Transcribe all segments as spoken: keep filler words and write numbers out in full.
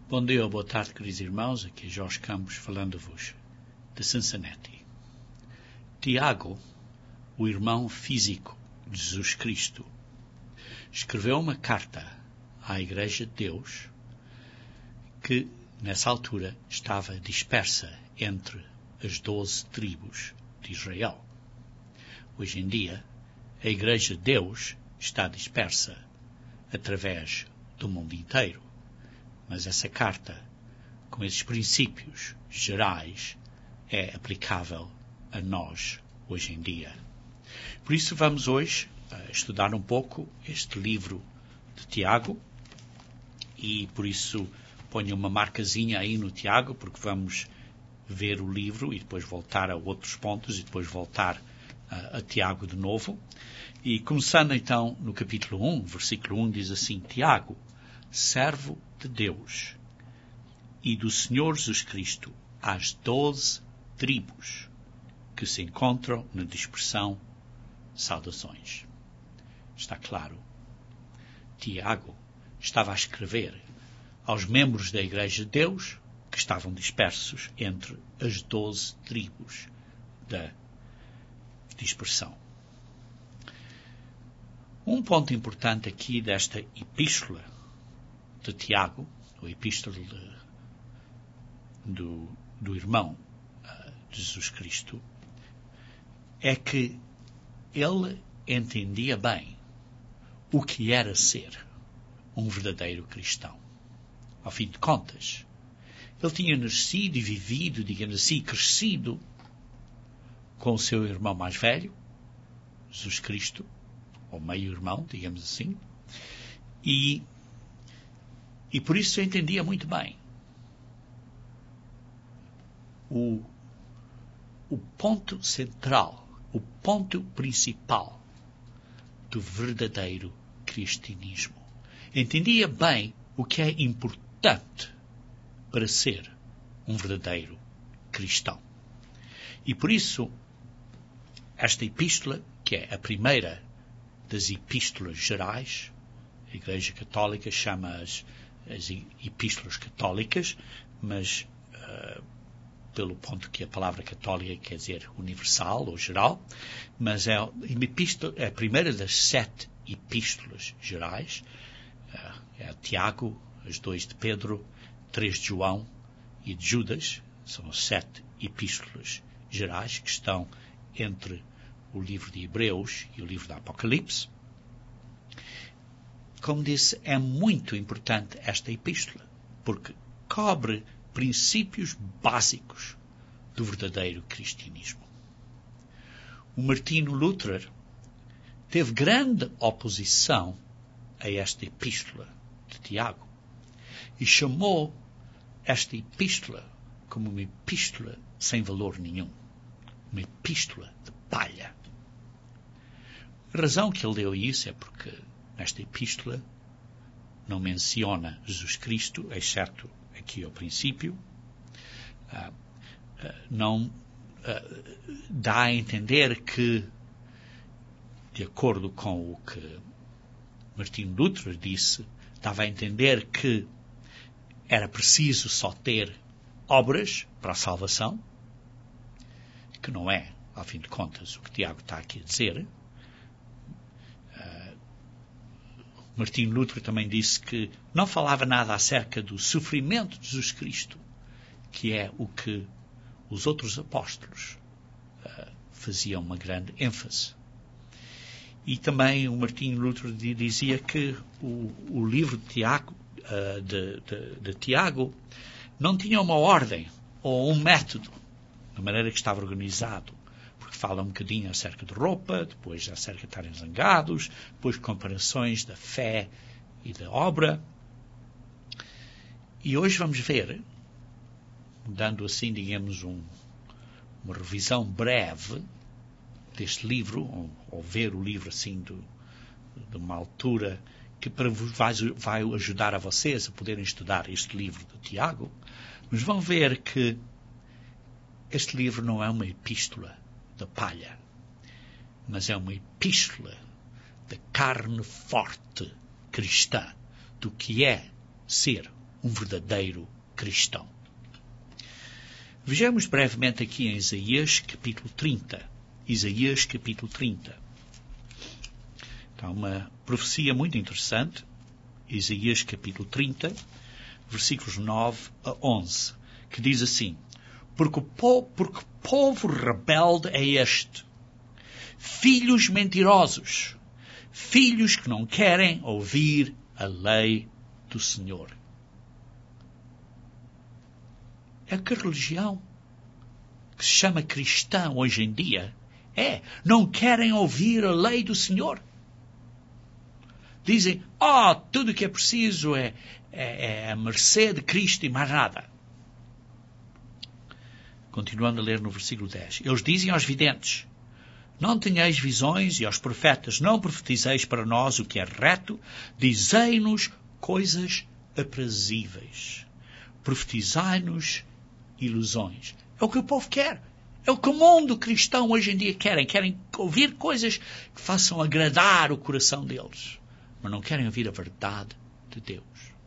Bom dia ou boa tarde, queridos irmãos. Aqui é Jorge Campos falando-vos de Cincinnati. Tiago, o irmão físico de Jesus Cristo, escreveu uma carta à Igreja de Deus que, nessa altura, estava dispersa entre as doze tribos de Israel. Hoje em dia, a Igreja de Deus está dispersa através do mundo inteiro. Mas essa carta, com esses princípios gerais, é aplicável a nós hoje em dia. Por isso vamos hoje uh, estudar um pouco este livro de Tiago, e por isso ponho uma marcazinha aí no Tiago, porque vamos ver o livro e depois voltar a outros pontos e depois voltar uh, a Tiago de novo. E começando então no capítulo um, versículo um, diz assim: Tiago, servo de Deus e do Senhor Jesus Cristo, às doze tribos que se encontram na dispersão, saudações. Está claro. Tiago estava a escrever aos membros da Igreja de Deus que estavam dispersos entre as doze tribos da dispersão. Um ponto importante aqui desta epístola de Tiago, a epístola de, do, do irmão uh, de Jesus Cristo, é que ele entendia bem o que era ser um verdadeiro cristão. Ao fim de contas, ele tinha nascido e vivido, digamos assim, crescido com o seu irmão mais velho, Jesus Cristo, ou meio-irmão, digamos assim, e E por isso eu entendia muito bem o, o ponto central, o ponto principal do verdadeiro cristianismo. Entendia bem o que é importante para ser um verdadeiro cristão. E por isso, esta epístola, que é a primeira das epístolas gerais, a Igreja Católica chama-as as epístolas católicas, mas uh, pelo ponto que a palavra católica quer dizer universal ou geral, mas é, epístola, é a primeira das sete epístolas gerais. Uh, é Tiago, as dois de Pedro, três de João e de Judas. São as sete epístolas gerais que estão entre o livro de Hebreus e o livro do Apocalipse. Como disse, é muito importante esta epístola, porque cobre princípios básicos do verdadeiro cristianismo. O Martinho Lutero teve grande oposição a esta epístola de Tiago e chamou esta epístola como uma epístola sem valor nenhum, uma epístola de palha. A razão que ele deu isso é porque nesta epístola não menciona Jesus Cristo, exceto aqui ao princípio. Uh, uh, não uh, dá a entender que, de acordo com o que Martinho Lutero disse, dava a entender que era preciso só ter obras para a salvação, que não é, ao fim de contas, o que Tiago está aqui a dizer. Martinho Lutero também disse que não falava nada acerca do sofrimento de Jesus Cristo, que é o que os outros apóstolos uh, faziam uma grande ênfase. E também o Martinho Lutero dizia que o, o livro de Tiago, uh, de, de, de Tiago não tinha uma ordem ou um método, da maneira que estava organizado. Fala um bocadinho acerca de roupa, depois acerca de estarem zangados, depois comparações da fé e da obra. E hoje vamos ver, dando assim, digamos, um, uma revisão breve deste livro, ou, ou ver o livro assim do, de uma altura que para, vai, vai ajudar a vocês a poderem estudar este livro de Tiago, mas vão ver que este livro não é uma epístola da palha, mas é uma epístola da carne forte cristã, do que é ser um verdadeiro cristão. Vejamos brevemente aqui em Isaías capítulo trinta. Isaías capítulo trinta. Está uma profecia muito interessante. Isaías capítulo trinta, versículos nove a onze, que diz assim: Porque o povo, porque povo rebelde é este, filhos mentirosos, filhos que não querem ouvir a lei do Senhor. É que a religião que se chama cristã hoje em dia é, não querem ouvir a lei do Senhor. Dizem, oh, tudo o que é preciso é, é, é a mercê de Cristo e mais nada. Continuando a ler no versículo dez. Eles dizem aos videntes, não tenhais visões, e aos profetas, não profetizeis para nós o que é reto, dizei-nos coisas aprazíveis. Profetizai-nos ilusões. É o que o povo quer. É o que o mundo cristão hoje em dia querem. Querem ouvir coisas que façam agradar o coração deles. Mas não querem ouvir a verdade de Deus.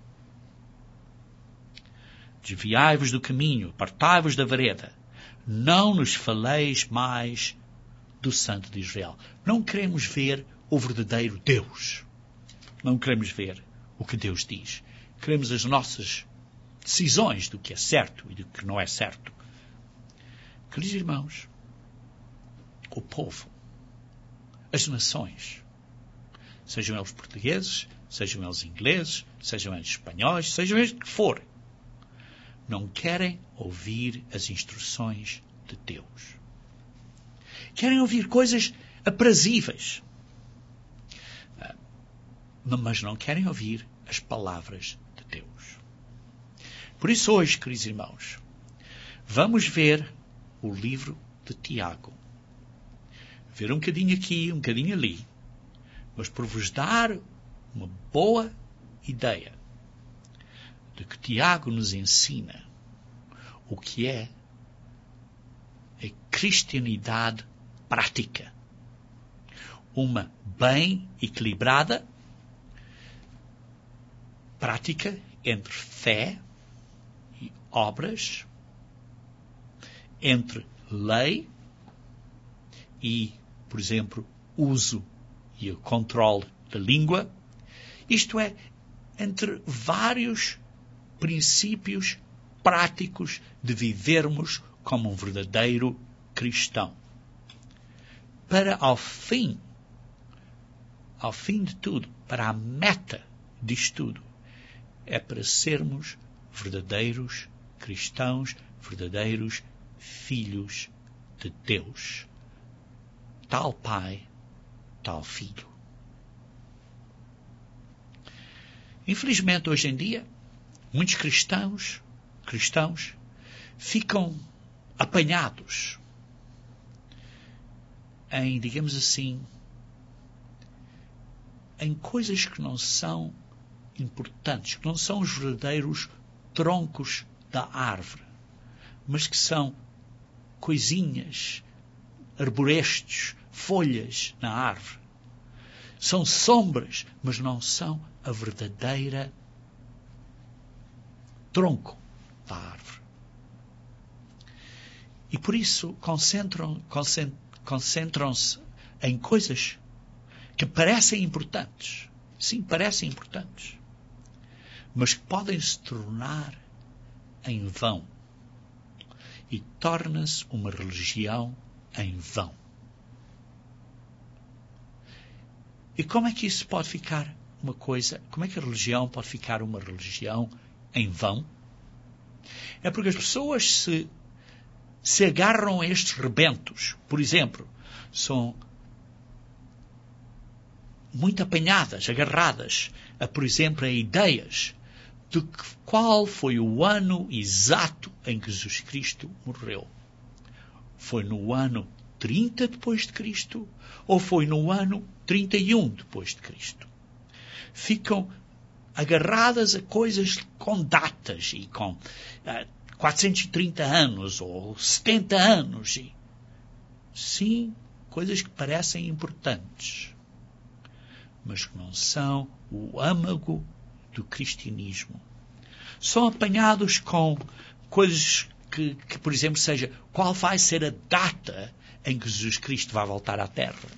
Desviai-vos do caminho, apartai-vos da vereda. Não nos faleis mais do Santo de Israel. Não queremos ver o verdadeiro Deus. Não queremos ver o que Deus diz. Queremos as nossas decisões do que é certo e do que não é certo. Queridos irmãos, o povo, as nações, sejam eles portugueses, sejam eles ingleses, sejam eles espanhóis, sejam eles que for, não querem ouvir as instruções de Deus. Querem ouvir coisas aprazíveis, mas não querem ouvir as palavras de Deus. Por isso hoje, queridos irmãos, vamos ver o livro de Tiago. Ver um bocadinho aqui, um bocadinho ali, mas por vos dar uma boa ideia de que Tiago nos ensina o que é a cristianidade prática. Uma bem equilibrada prática entre fé e obras, entre lei e, por exemplo, uso e o controle da língua, isto é, entre vários princípios práticos de vivermos como um verdadeiro cristão. Para ao fim, ao fim de tudo, para a meta disto tudo, é para sermos verdadeiros cristãos, verdadeiros filhos de Deus. Tal Pai, tal Filho. Infelizmente, hoje em dia, muitos cristãos, cristãos ficam apanhados em, digamos assim, em coisas que não são importantes, que não são os verdadeiros troncos da árvore, mas que são coisinhas, arborestos, folhas na árvore. São sombras, mas não são a verdadeira tronco da árvore. E por isso concentram, concentram-se em coisas que parecem importantes. Sim, parecem importantes. Mas que podem se tornar em vão. E torna-se uma religião em vão. E como é que isso pode ficar uma coisa, como é que a religião pode ficar uma religião em vão? É porque as pessoas se, se agarram a estes rebentos. Por exemplo, são muito apanhadas, agarradas, a, por exemplo, a ideias de que, qual foi o ano exato em que Jesus Cristo morreu. Foi no ano trinta depois de Cristo ou foi no ano trinta e um depois de Cristo? Ficam agarradas a coisas com datas e com uh, quatrocentos e trinta anos ou setenta anos. E, sim, coisas que parecem importantes, mas que não são o âmago do cristianismo. São apanhados com coisas que, que, por exemplo, seja qual vai ser a data em que Jesus Cristo vai voltar à Terra.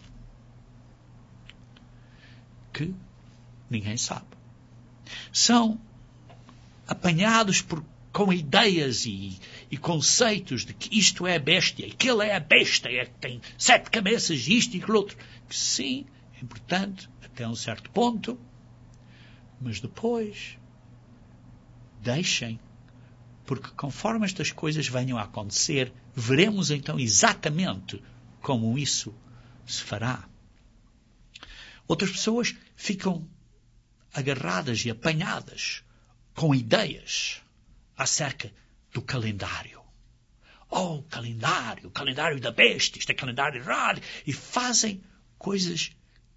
Que ninguém sabe. São apanhados por, com ideias e, e conceitos de que isto é a besta, aquele é a besta, é que tem sete cabeças, isto e aquilo outro. Que sim, é importante até um certo ponto, mas depois deixem, porque conforme estas coisas venham a acontecer, veremos então exatamente como isso se fará. Outras pessoas ficam agarradas e apanhadas com ideias acerca do calendário. Oh, o calendário, o calendário da besta, isto é calendário errado, e fazem coisas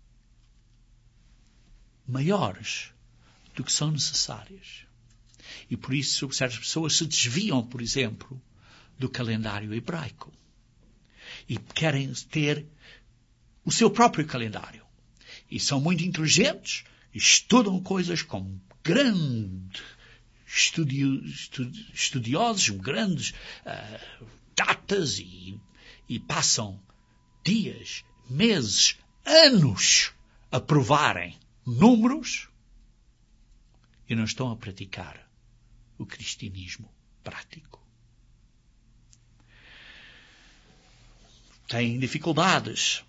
maiores do que são necessárias. E por isso certas pessoas se desviam, por exemplo, do calendário hebraico. E querem ter o seu próprio calendário. E são muito inteligentes, estudam coisas com grandes estudio, estudi, estudiosos, grandes uh, datas e, e passam dias, meses, anos a provarem números e não estão a praticar o cristianismo prático. Têm dificuldades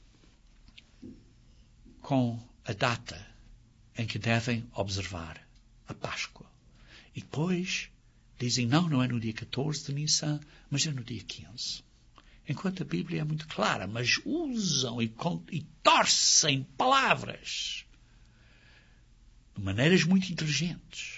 com a data em que devem observar a Páscoa. E depois dizem, não, não é no dia catorze de Nissan, mas é no dia quinze. Enquanto a Bíblia é muito clara, mas usam e, e torcem palavras de maneiras muito inteligentes.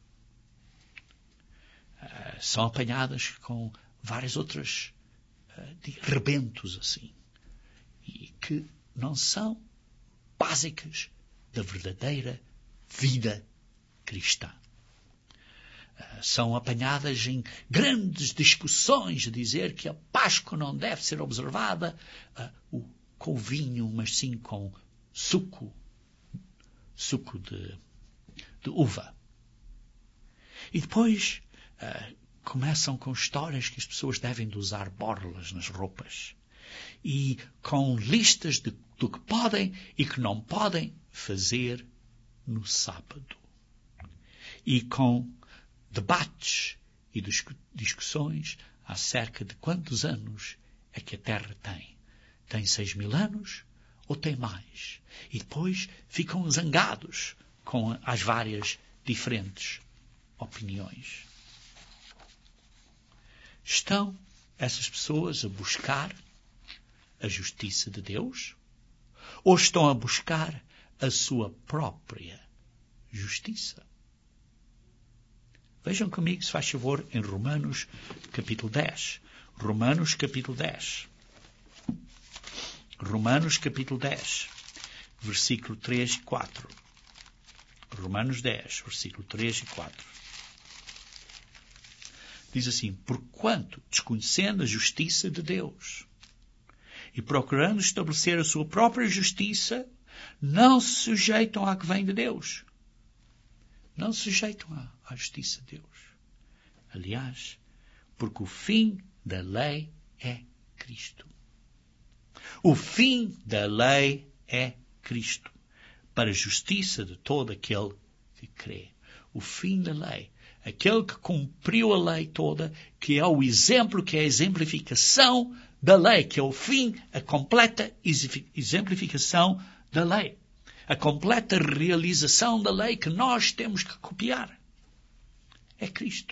Uh, são apanhadas com várias outras uh, de rebentos assim, e que não são básicas da verdadeira vida cristã. Uh, são apanhadas em grandes discussões a dizer que a Páscoa não deve ser observada uh, o, com vinho, mas sim com suco, suco de, de uva. E depois uh, começam com histórias que as pessoas devem de usar borlas nas roupas e com listas de, do que podem e que não podem fazer no sábado. E com debates e discussões acerca de quantos anos é que a Terra tem. Tem seis mil anos ou tem mais? E depois ficam zangados com as várias diferentes opiniões. Estão essas pessoas a buscar a justiça de Deus? Ou estão a buscar a sua própria justiça? Vejam comigo, se faz favor, em Romanos capítulo dez. Romanos capítulo dez. Romanos capítulo dez, versículo três e quatro. Romanos dez, versículo três e quatro. Diz assim, porquanto, desconhecendo a justiça de Deus e procurando estabelecer a sua própria justiça, não se sujeitam à que vem de Deus. Não se sujeitam à, à justiça de Deus. Aliás, porque o fim da lei é Cristo. O fim da lei é Cristo, para a justiça de todo aquele que crê. O fim da lei, aquele que cumpriu a lei toda, que é o exemplo, que é a exemplificação da lei, que é o fim, a completa exemplificação da lei. A completa realização da lei que nós temos que copiar. É Cristo.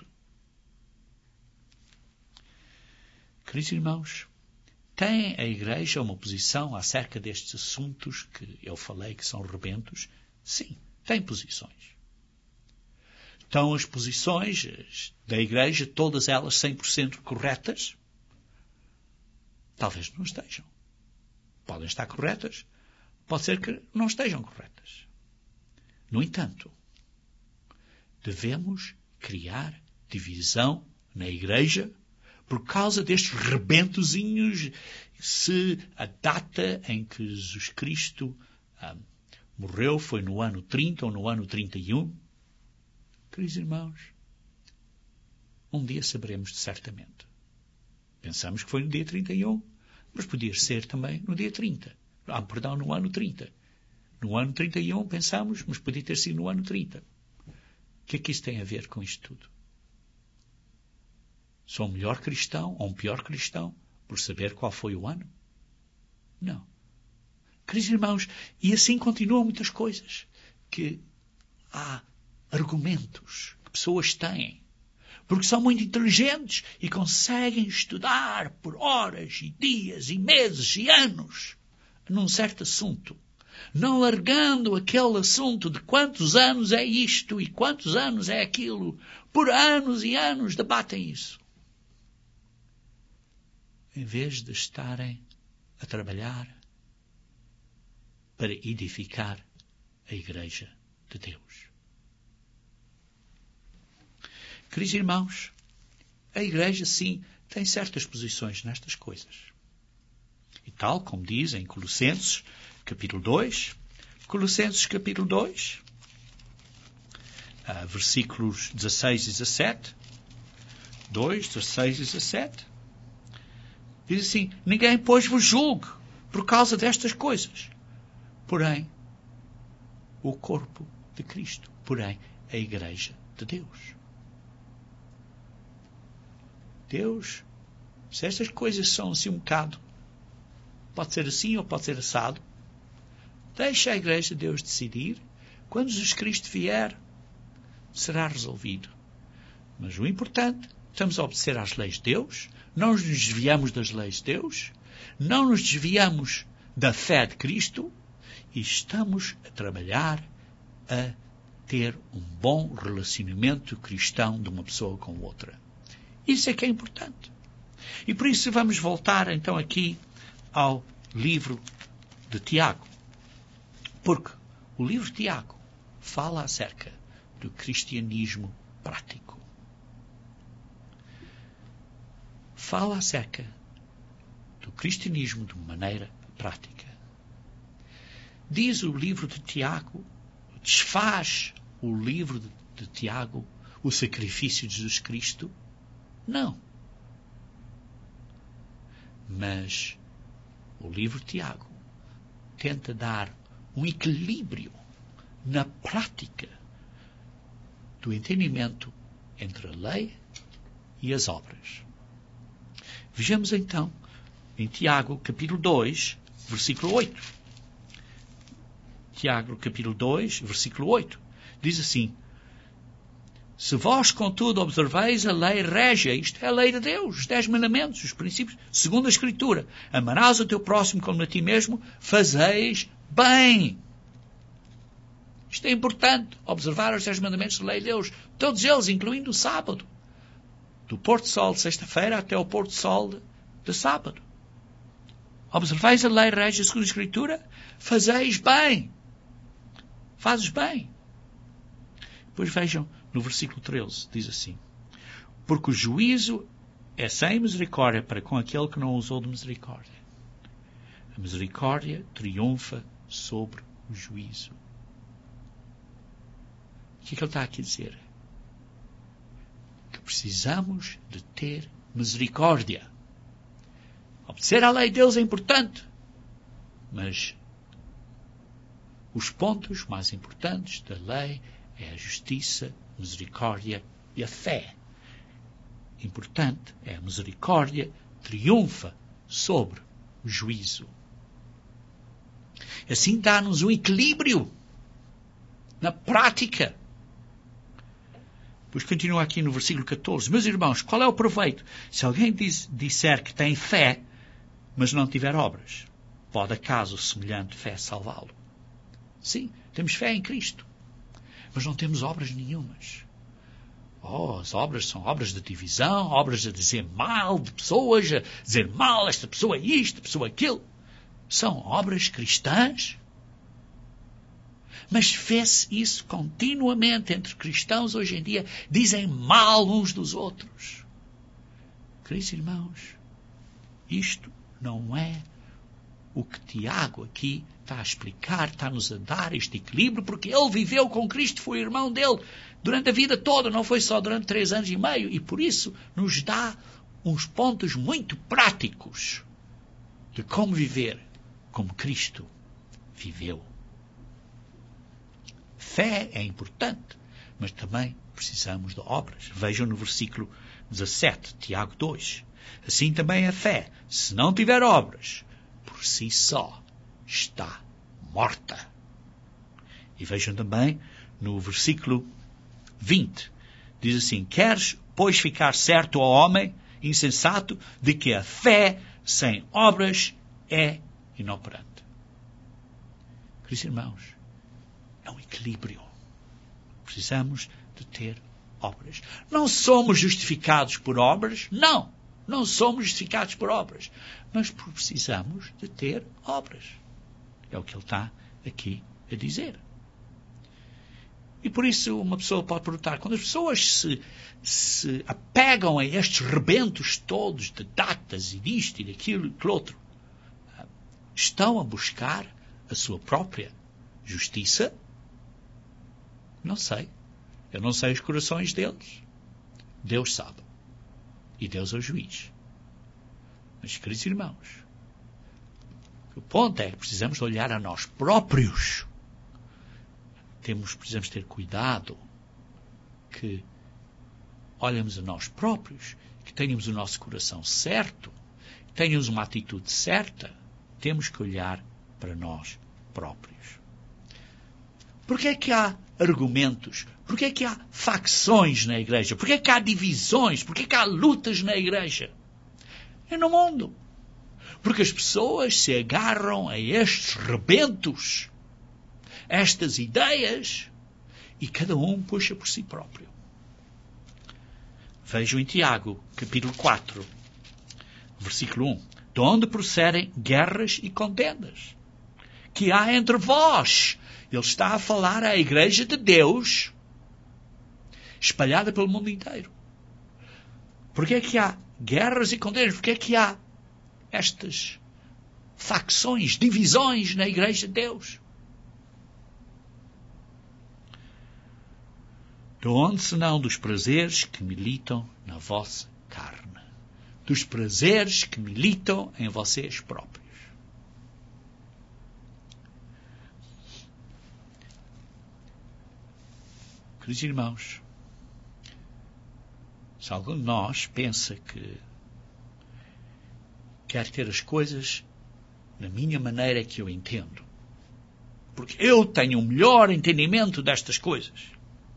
Queridos irmãos, tem a Igreja uma posição acerca destes assuntos que eu falei que são rebentos? Sim, tem posições. Estão as posições da Igreja, todas elas cem por cento corretas? Talvez não estejam. Podem estar corretas, pode ser que não estejam corretas. No entanto, devemos criar divisão na Igreja por causa destes rebentozinhos, se a data em que Jesus Cristo ah, morreu foi no ano trinta ou no ano trinta e um, Queridos irmãos, um dia saberemos certamente. Pensamos que foi no dia trinta e um, mas podia ser também no dia trinta. Ah, perdão, no ano trinta. No ano trinta e um pensamos, mas podia ter sido no ano trinta. O que é que isso tem a ver com isto tudo? Sou um melhor cristão ou um pior cristão por saber qual foi o ano? Não. Queridos irmãos, e assim continuam muitas coisas. Que há argumentos que pessoas têm, porque são muito inteligentes e conseguem estudar por horas e dias e meses e anos num certo assunto, não largando aquele assunto de quantos anos é isto e quantos anos é aquilo. Por anos e anos debatem isso. Em vez de estarem a trabalhar para edificar a Igreja de Deus. Queridos irmãos, a Igreja, sim, tem certas posições nestas coisas. E tal como diz em Colossenses, capítulo dois, Colossenses, capítulo dois, uh, versículos dezasseis e dezassete, dois, dezasseis e dezassete, diz assim: ninguém, pois, vos julgue por causa destas coisas. Porém, o corpo de Cristo, porém, a Igreja de Deus. Deus, se estas coisas são assim um bocado, pode ser assim ou pode ser assado, deixa a Igreja de Deus decidir. Quando Jesus Cristo vier, será resolvido. Mas o importante, estamos a obedecer às leis de Deus, não nos desviamos das leis de Deus, não nos desviamos da fé de Cristo e estamos a trabalhar a ter um bom relacionamento cristão de uma pessoa com outra. Isso é que é importante. E por isso vamos voltar então aqui ao livro de Tiago. Porque o livro de Tiago fala acerca do cristianismo prático. Fala acerca do cristianismo de maneira prática. Diz o livro de Tiago, desfaz o livro de, de Tiago o sacrifício de Jesus Cristo? Não. Mas o livro de Tiago tenta dar um equilíbrio na prática do entendimento entre a lei e as obras. Vejamos então em Tiago, capítulo dois, versículo oito. Tiago, capítulo dois, versículo oito. Diz assim: se vós, contudo, observeis a lei régia, isto é a lei de Deus, os dez mandamentos, os princípios, segundo a Escritura, amarás o teu próximo como a ti mesmo, fazeis bem. Isto é importante, observar os dez mandamentos da lei de Deus, todos eles, incluindo o sábado, do pôr-do-sol de sexta-feira até o pôr-do-sol de, de sábado. Observeis a lei régia, segundo a Escritura, fazeis bem. Fazes bem. Depois vejam, no versículo treze, diz assim: porque o juízo é sem misericórdia para com aquele que não usou de misericórdia. A misericórdia triunfa sobre o juízo. O que é que ele está aqui a dizer? Que precisamos de ter misericórdia. Obedecer à lei de Deus é importante, mas os pontos mais importantes da lei é a justiça, a misericórdia e a fé. Importante é a misericórdia triunfa sobre o juízo. Assim dá-nos um equilíbrio na prática. Pois continua aqui no versículo catorze. Meus irmãos, qual é o proveito? Se alguém diz, disser que tem fé, mas não tiver obras, pode acaso semelhante fé salvá-lo? Sim, temos fé em Cristo, mas não temos obras nenhumas. Oh, as obras são obras de divisão, obras a dizer mal de pessoas, a dizer mal esta pessoa isto, pessoa aquilo. São obras cristãs. Mas vê-se isso continuamente entre cristãos hoje em dia, dizem mal uns dos outros. Queridos irmãos, isto não é o que Tiago aqui está a explicar, está-nos a dar este equilíbrio, porque ele viveu com Cristo, foi irmão dele durante a vida toda, não foi só durante três anos e meio, e por isso nos dá uns pontos muito práticos de como viver como Cristo viveu. Fé é importante, mas também precisamos de obras. Vejam no versículo dezassete, Tiago dois. Assim também a fé, se não tiver obras, por si só está morta. E vejam também no versículo vinte. Diz assim: queres, pois, ficar certo, ó homem insensato, de que a fé sem obras é inoperante. Queridos irmãos, é um equilíbrio. Precisamos de ter obras. Não somos justificados por obras, não. Não somos justificados por obras. Mas precisamos de ter obras. É o que ele está aqui a dizer. E por isso uma pessoa pode perguntar, quando as pessoas se, se apegam a estes rebentos todos de datas e disto e daquilo e daquilo outro, estão a buscar a sua própria justiça? Não sei. Eu não sei os corações deles. Deus sabe. E Deus é o juiz. Mas, queridos irmãos, o ponto é que precisamos olhar a nós próprios. Temos, precisamos ter cuidado que olhemos a nós próprios, que tenhamos o nosso coração certo, que tenhamos uma atitude certa. Temos que olhar para nós próprios. Porquê é que há argumentos? Porquê é que há facções na igreja? Porquê é que há divisões? Porquê é que há lutas na igreja? É no mundo. Porque as pessoas se agarram a estes rebentos, estas ideias, e cada um puxa por si próprio. Vejam em Tiago, capítulo quatro, versículo um. De onde procedem guerras e contendas que há entre vós? Ele está a falar à igreja de Deus, espalhada pelo mundo inteiro. Porquê é que há guerras e contendas? Porquê é que há estas facções, divisões na igreja de Deus? De onde senão dos prazeres que militam na vossa carne? Dos prazeres que militam em vocês próprios. Queridos irmãos, se algum de nós pensa que quer ter as coisas na minha maneira que eu entendo, porque eu tenho o melhor entendimento destas coisas,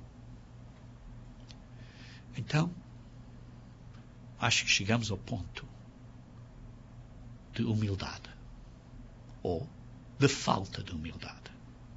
então acho que chegamos ao ponto de humildade ou de falta de humildade.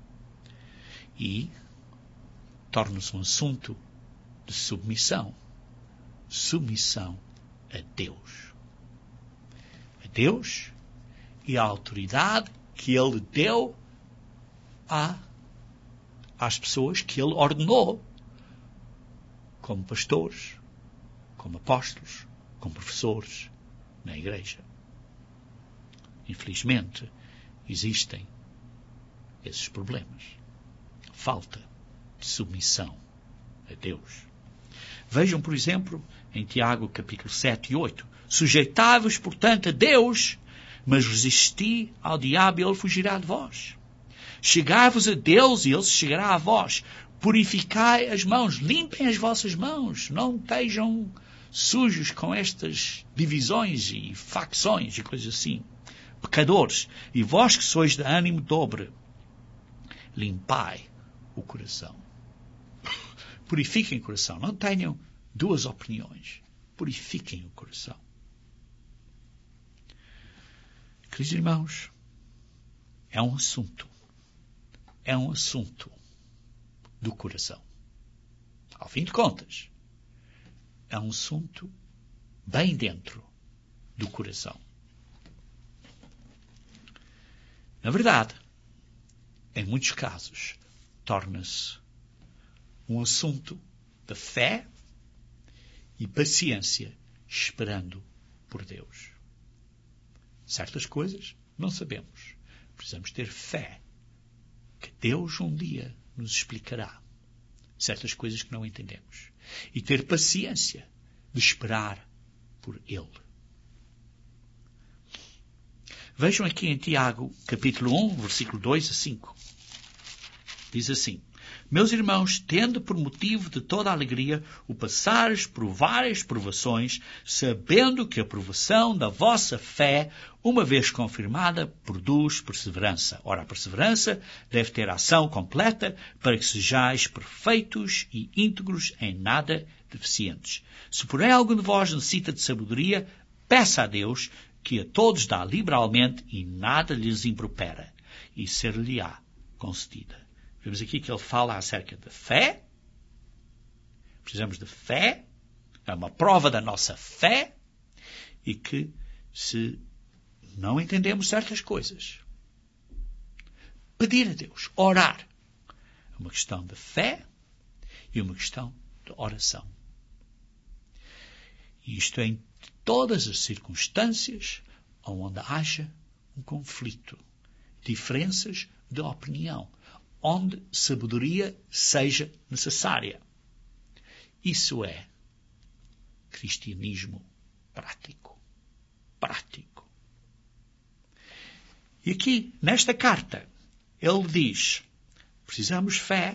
E torna-se um assunto de submissão. Submissão a Deus. A Deus e a autoridade que Ele deu a, às pessoas que Ele ordenou como pastores, como apóstolos, como professores na igreja. Infelizmente, existem esses problemas. Falta de submissão a Deus. Vejam, por exemplo, em Tiago capítulo sete e oito. Sujeitai-vos, portanto, a Deus, mas resisti ao diabo e ele fugirá de vós. Chegai-vos a Deus e ele chegará a vós. Purificai as mãos, limpem as vossas mãos, não estejam sujos com estas divisões e facções e coisas assim. Pecadores, e vós que sois de ânimo dobre, limpai o coração. Purifiquem o coração, não tenham duas opiniões. Purifiquem o coração. Queridos irmãos, é um assunto, é um assunto do coração. Ao fim de contas, é um assunto bem dentro do coração. Na verdade, em muitos casos, torna-se um assunto de fé e paciência esperando por Deus. Certas coisas Não sabemos. Precisamos ter fé que Deus um dia nos explicará certas coisas que não entendemos. E ter paciência de esperar por Ele. Vejam aqui em Tiago, capítulo um, versículo dois a cinco. Diz assim: Meus irmãos, tendo por motivo de toda a alegria o passares por várias provações, sabendo que a provação da vossa fé, uma vez confirmada, produz perseverança. Ora, a perseverança deve ter ação completa para que sejais perfeitos e íntegros, em nada deficientes. Se porém algum de vós necessita de sabedoria, peça a Deus, que a todos dá liberalmente e nada lhes impropera, e ser-lhe-á concedida. Vemos aqui que ele fala acerca da fé. Precisamos de fé. É uma prova da nossa fé. E que se não entendemos certas coisas, pedir a Deus, orar. É uma questão de fé e uma questão de oração. E isto é em todas as circunstâncias onde haja um conflito, diferenças de opinião, onde sabedoria seja necessária. Isso é cristianismo prático. Prático. E aqui, nesta carta, ele diz, precisamos fé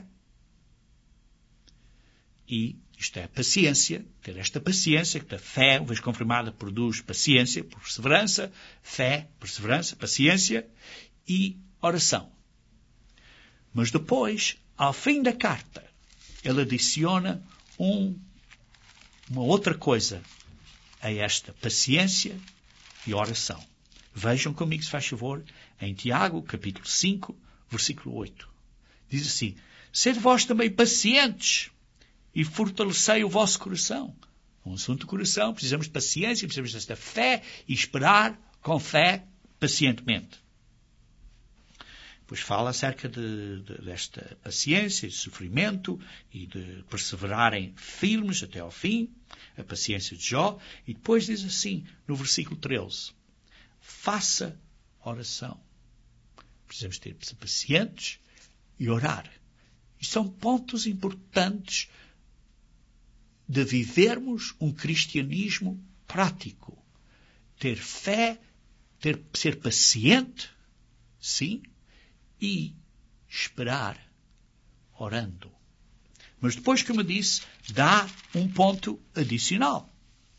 e isto é paciência, ter esta paciência, que a fé, uma vez confirmada, produz paciência, perseverança, fé, perseverança, paciência e oração. Mas depois, ao fim da carta, ele adiciona um, uma outra coisa a esta paciência e oração. Vejam comigo, se faz favor, em Tiago, capítulo cinco, versículo oito. Diz assim, sede vós também pacientes e fortalecei o vosso coração. Um assunto do coração, precisamos de paciência, precisamos desta fé e esperar com fé pacientemente. Depois fala acerca de, de, desta paciência e sofrimento e de perseverarem firmes até ao fim, a paciência de Jó. E depois diz assim, no versículo treze, faça oração. Precisamos ter pacientes e orar. E são pontos importantes de vivermos um cristianismo prático. Ter fé, ter, ser paciente, sim, e esperar orando. Mas depois, como eu disse, dá um ponto adicional.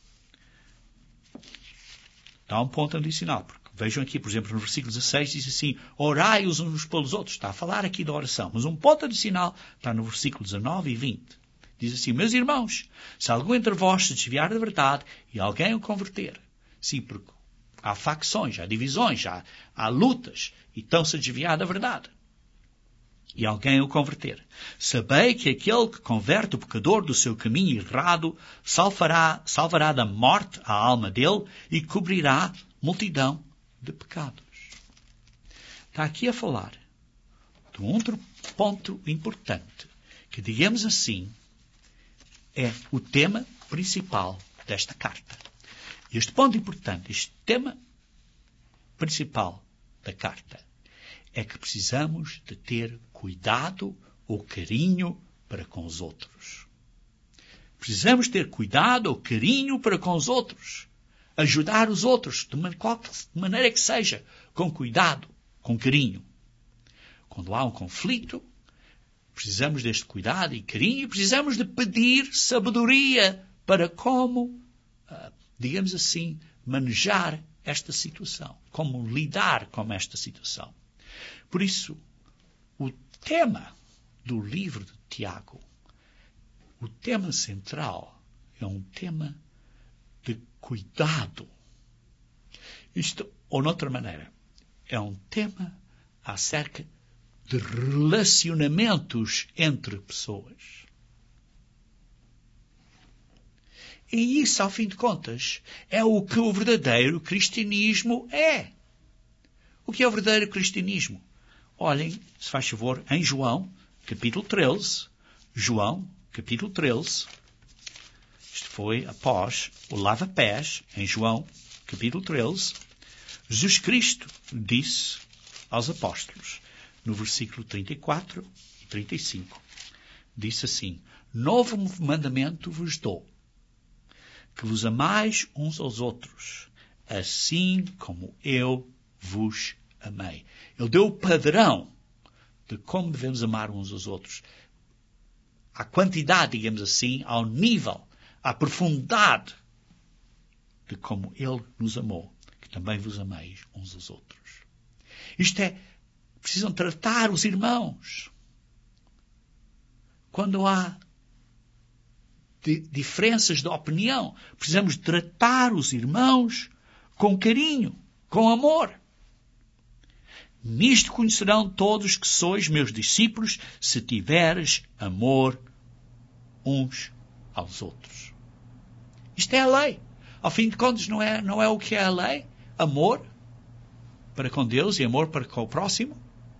Dá um ponto adicional. Porque vejam aqui, por exemplo, no versículo dezasseis, diz assim, orai os uns pelos outros. Está a falar aqui da oração. Mas um ponto adicional está no versículo dezanove e vinte. Diz assim, meus irmãos, se algum entre vós se desviar da verdade e alguém o converter. Sim, porque há facções, há divisões, há, há lutas, e estão-se a desviar da verdade. E alguém o converter. Sabei que aquele que converte o pecador do seu caminho errado salvará, salvará da morte a alma dele e cobrirá multidão de pecados. Está aqui a falar de um outro ponto importante, que, digamos assim, é o tema principal desta carta. Este ponto importante, este tema principal da carta, é que precisamos de ter cuidado ou carinho para com os outros. Precisamos ter cuidado ou carinho para com os outros. Ajudar os outros, de maneira que seja, com cuidado, com carinho. Quando há um conflito, precisamos deste cuidado e carinho e precisamos de pedir sabedoria para como, digamos assim, manejar esta situação, como lidar com esta situação. Por isso, o tema do livro de Tiago, o tema central, é um tema de cuidado. Isto, ou noutra maneira, é um tema acerca de relacionamentos entre pessoas. E isso, ao fim de contas, é o que o verdadeiro cristianismo é. O que é o verdadeiro cristianismo? Olhem, se faz favor, em João, capítulo treze. João, capítulo treze. Isto foi após o lava-pés, em João, capítulo treze. Jesus Cristo disse aos apóstolos, no versículo trinta e quatro e trinta e cinco, disse assim: novo mandamento vos dou, que vos amais uns aos outros, assim como eu vos amei. Ele deu o padrão de como devemos amar uns aos outros. A quantidade, digamos assim, ao nível, à profundidade de como Ele nos amou, que também vos ameis uns aos outros. Isto é, precisam tratar os irmãos. Quando há di- diferenças de opinião, precisamos tratar os irmãos com carinho, com amor. Nisto conhecerão todos que sois meus discípulos, se tiveres amor uns aos outros. Isto é a lei. Ao fim de contas, não é, não é o que é a lei? Amor para com Deus e amor para com o próximo?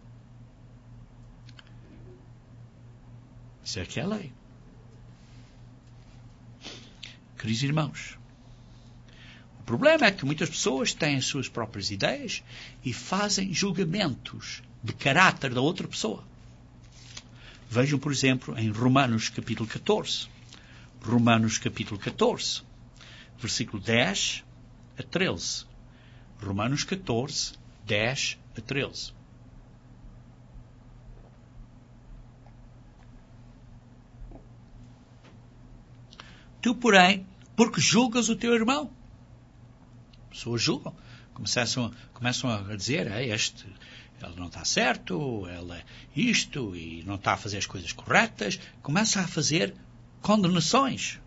Isso é que é a lei. Queridos irmãos, o problema é que muitas pessoas têm as suas próprias ideias e fazem julgamentos de caráter da outra pessoa. Vejam, por exemplo, em Romanos capítulo catorze. Romanos capítulo catorze, versículo dez a treze. Romanos catorze, dez a treze. Tu, porém, porque julgas o teu irmão? Pessoas julgam. Começam, começam a dizer, é, este, ele não está certo, ele é isto, e não está a fazer as coisas corretas. Começa a fazer condenações.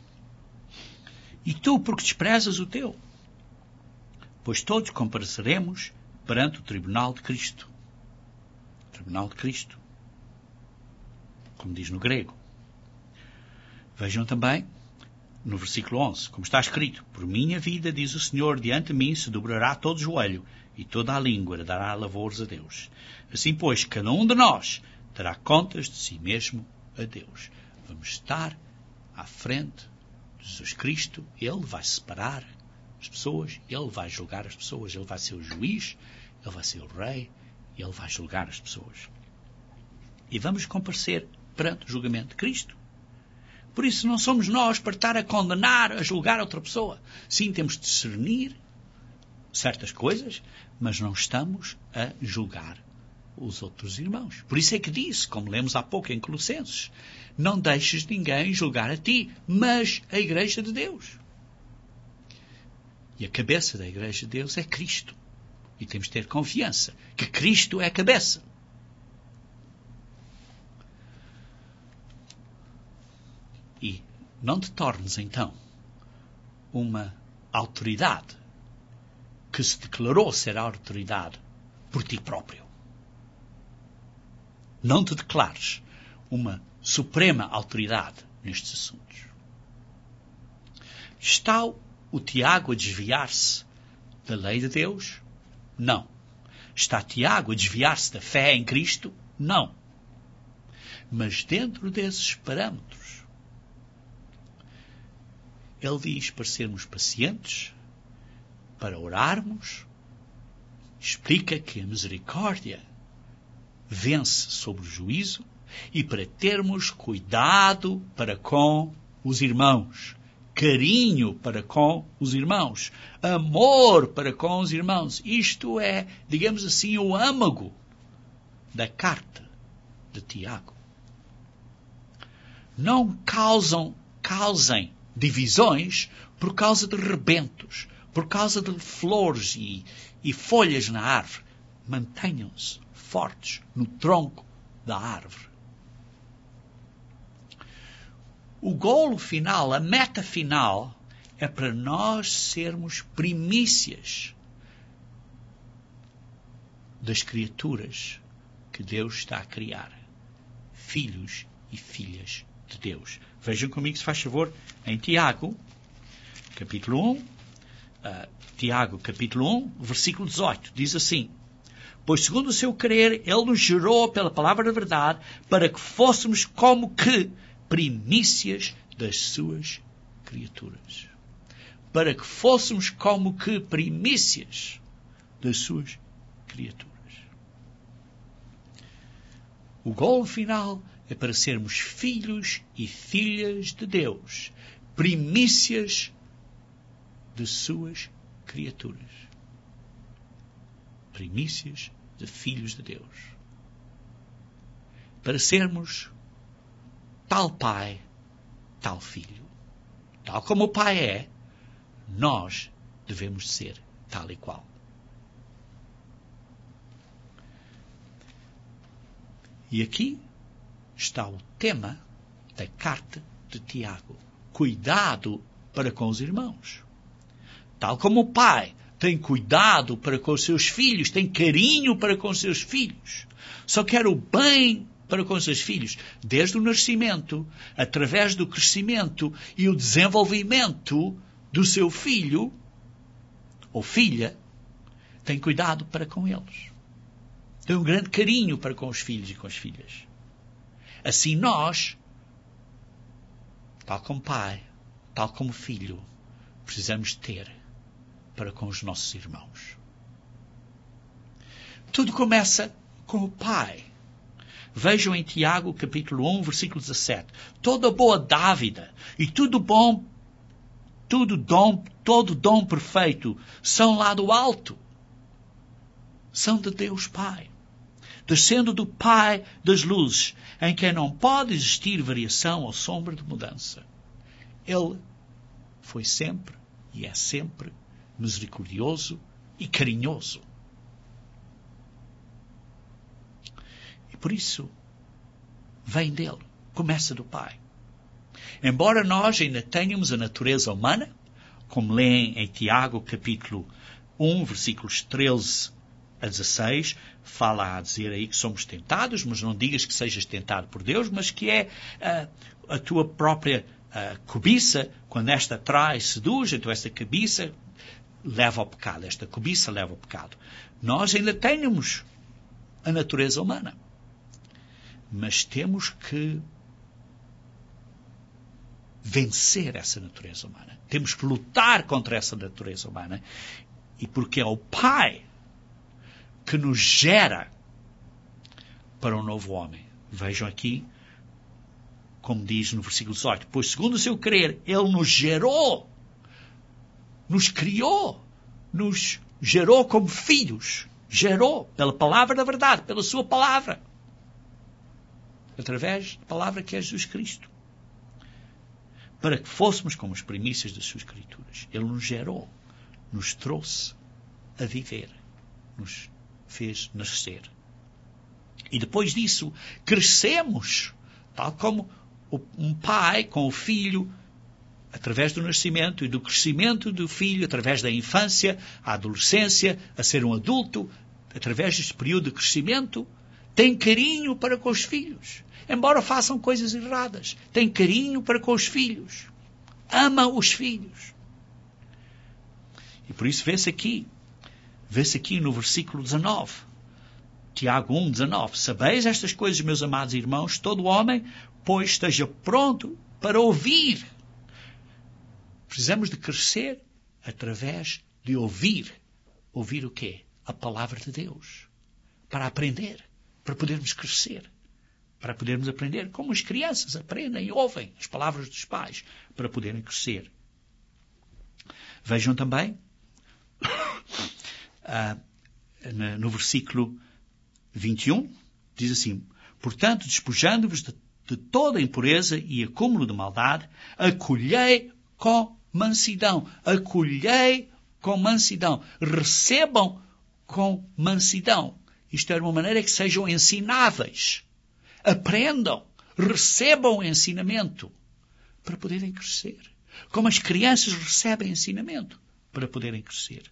E tu, porque desprezas o teu? Pois todos compareceremos perante o tribunal de Cristo. O tribunal de Cristo. Como diz no grego. Vejam também no versículo onze, como está escrito: por minha vida, diz o Senhor, diante de mim se dobrará todo o joelho e toda a língua dará louvores a Deus. Assim, pois, cada um de nós terá contas de si mesmo a Deus. Vamos estar à frente de Jesus Cristo. Ele vai separar as pessoas, Ele vai julgar as pessoas, Ele vai ser o juiz, Ele vai ser o rei, Ele vai julgar as pessoas. E vamos comparecer perante o julgamento de Cristo. Por isso não somos nós para estar a condenar, a julgar outra pessoa. Sim, temos de discernir certas coisas, mas não estamos a julgar os outros irmãos. Por isso é que disse, como lemos há pouco em Colossenses, não deixes ninguém julgar a ti, mas a Igreja de Deus. E a cabeça da Igreja de Deus é Cristo. E temos de ter confiança que Cristo é a cabeça. E não te tornes, então, uma autoridade que se declarou ser a autoridade por ti próprio. Não te declares uma suprema autoridade nestes assuntos. Está o Tiago a desviar-se da lei de Deus? Não. Está Tiago a desviar-se da fé em Cristo? Não. Mas dentro desses parâmetros, ele diz para sermos pacientes, para orarmos, explica que a misericórdia vence sobre o juízo e para termos cuidado para com os irmãos, carinho para com os irmãos, amor para com os irmãos. Isto é, digamos assim, o âmago da carta de Tiago. Não causam, causem divisões por causa de rebentos, por causa de flores e, e folhas na árvore. Mantenham-se fortes no tronco da árvore. O golo final, a meta final, é para nós sermos primícias das criaturas que Deus está a criar. Filhos e filhas de Deus. Vejam comigo, se faz favor, em Tiago, capítulo um, uh, Tiago, capítulo um, versículo dezoito, diz assim: pois segundo o seu querer, Ele nos gerou pela palavra da verdade, para que fôssemos como que primícias das suas criaturas. Para que fôssemos como que primícias das suas criaturas. O golo final é para sermos filhos e filhas de Deus, primícias de suas criaturas. Primícias de filhos de Deus. Para sermos tal pai, tal filho. Tal como o pai é, nós devemos ser tal e qual. E aqui está o tema da carta de Tiago. Cuidado para com os irmãos. Tal como o pai tem cuidado para com os seus filhos, tem carinho para com os seus filhos, só quer o bem para com os seus filhos, desde o nascimento, através do crescimento e o desenvolvimento do seu filho ou filha, tem cuidado para com eles. Tem um grande carinho para com os filhos e com as filhas. Assim nós, tal como pai, tal como filho, precisamos ter para com os nossos irmãos. Tudo começa com o pai. Vejam em Tiago, capítulo um, versículo dezassete. Toda boa dávida e tudo bom, tudo dom, todo dom perfeito são lá do alto. São de Deus Pai, descendo do Pai das luzes, em quem não pode existir variação ou sombra de mudança. Ele foi sempre e é sempre misericordioso e carinhoso. E por isso, vem dele, começa do Pai. Embora nós ainda tenhamos a natureza humana, como leem em Tiago, capítulo um, versículos treze a dezasseis, fala a dizer aí que somos tentados, mas não digas que sejas tentado por Deus, mas que é uh, a tua própria uh, cobiça, quando esta trai, seduz, então esta cobiça leva ao pecado, esta cobiça leva ao pecado. Nós ainda temos a natureza humana, mas temos que vencer essa natureza humana. Temos que lutar contra essa natureza humana, e porque é o Pai que nos gera para um novo homem. Vejam aqui, como diz no versículo dezoito, pois segundo o seu querer, Ele nos gerou, nos criou, nos gerou como filhos, gerou pela palavra da verdade, pela sua palavra, através da palavra que é Jesus Cristo, para que fôssemos como as primícias das suas escrituras. Ele nos gerou, nos trouxe a viver, nos fez nascer. E depois disso, crescemos, tal como um pai com o filho, através do nascimento e do crescimento do filho, através da infância, à adolescência, a ser um adulto, através deste período de crescimento, tem carinho para com os filhos. Embora façam coisas erradas, tem carinho para com os filhos. Ama os filhos. E por isso vê-se aqui, vê-se aqui no versículo dezanove, Tiago um, dezanove. Sabeis estas coisas, meus amados irmãos, todo homem, pois esteja pronto para ouvir. Precisamos de crescer através de ouvir. Ouvir o quê? A palavra de Deus. Para aprender, para podermos crescer. Para podermos aprender como as crianças aprendem e ouvem as palavras dos pais, para poderem crescer. Vejam também, uh, no versículo vinte e um, diz assim, portanto, despojando-vos de, de toda a impureza e acúmulo de maldade, acolhei com mansidão, acolhei com mansidão, recebam com mansidão. Isto é uma maneira que sejam ensináveis. Aprendam, recebam ensinamento para poderem crescer. Como as crianças recebem ensinamento para poderem crescer.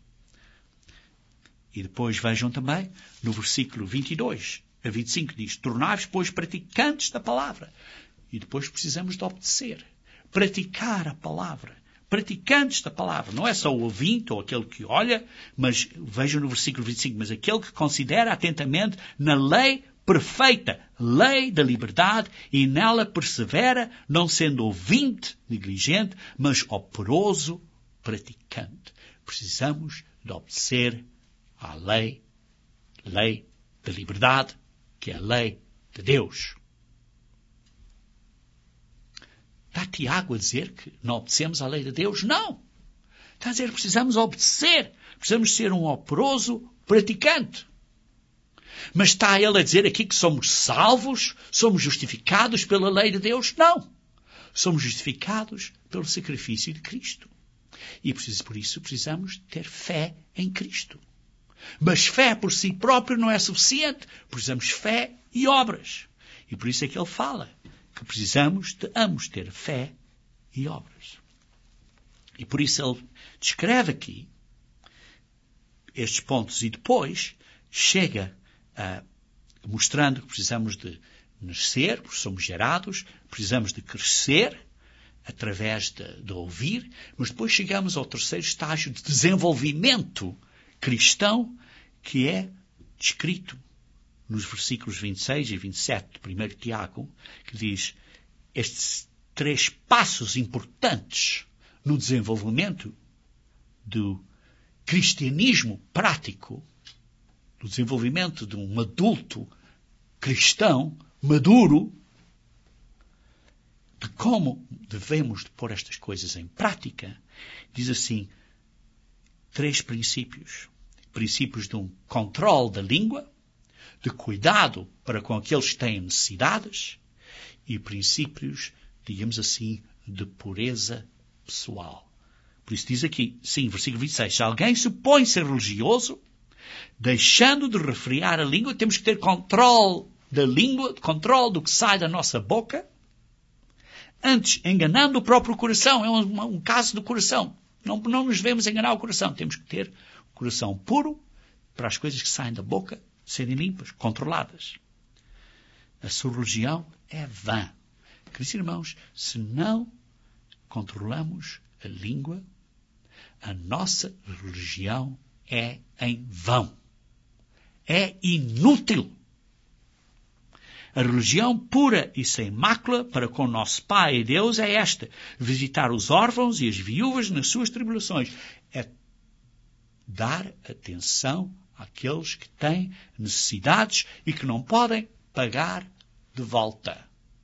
E depois vejam também no versículo vinte e dois a vinte e cinco diz, tornai-vos, pois, praticantes da palavra. E depois precisamos de obedecer. Praticar a palavra. Praticantes da palavra. Não é só o ouvinte ou aquele que olha, mas vejam no versículo vinte e cinco, mas aquele que considera atentamente na lei perfeita, lei da liberdade, e nela persevera, não sendo ouvinte negligente, mas operoso praticante. Precisamos de obedecer à lei a lei da liberdade, que é a lei de Deus. Está Tiago a dizer que não obedecemos à lei de Deus? Não! Está a dizer que precisamos obedecer. Precisamos ser um operoso praticante. Mas está ele a dizer aqui que somos salvos, somos justificados pela lei de Deus? Não! Somos justificados pelo sacrifício de Cristo. E por isso precisamos ter fé em Cristo. Mas fé por si próprio não é suficiente. Precisamos fé e obras. E por isso é que ele fala que precisamos de ambos ter fé e obras. E por isso ele descreve aqui estes pontos e depois chega a, mostrando que precisamos de nascer, porque somos gerados, precisamos de crescer através de, de ouvir, mas depois chegamos ao terceiro estágio de desenvolvimento cristão, que é descrito nos versículos vinte e seis e vinte e sete de primeiro Tiago, que diz estes três passos importantes no desenvolvimento do cristianismo prático, do desenvolvimento de um adulto cristão maduro, de como devemos de pôr estas coisas em prática. Diz assim, três princípios. Princípios de um controle da língua, de cuidado para com aqueles que têm necessidades e princípios, digamos assim, de pureza pessoal. Por isso diz aqui, sim, versículo vinte e seis, se alguém supõe ser religioso, deixando de refrear a língua, temos que ter controle da língua, controle do que sai da nossa boca, antes enganando o próprio coração. É um, um caso do coração. Não, não nos devemos enganar o coração. Temos que ter o coração puro para as coisas que saem da boca serem limpas, controladas. A sua religião é vã. Queridos irmãos, se não controlamos a língua, a nossa religião é em vão. É inútil. A religião pura e sem mácula para com nosso Pai e Deus é esta: visitar os órfãos e as viúvas nas suas tribulações. É dar atenção àqueles que têm necessidades e que não podem pagar de volta.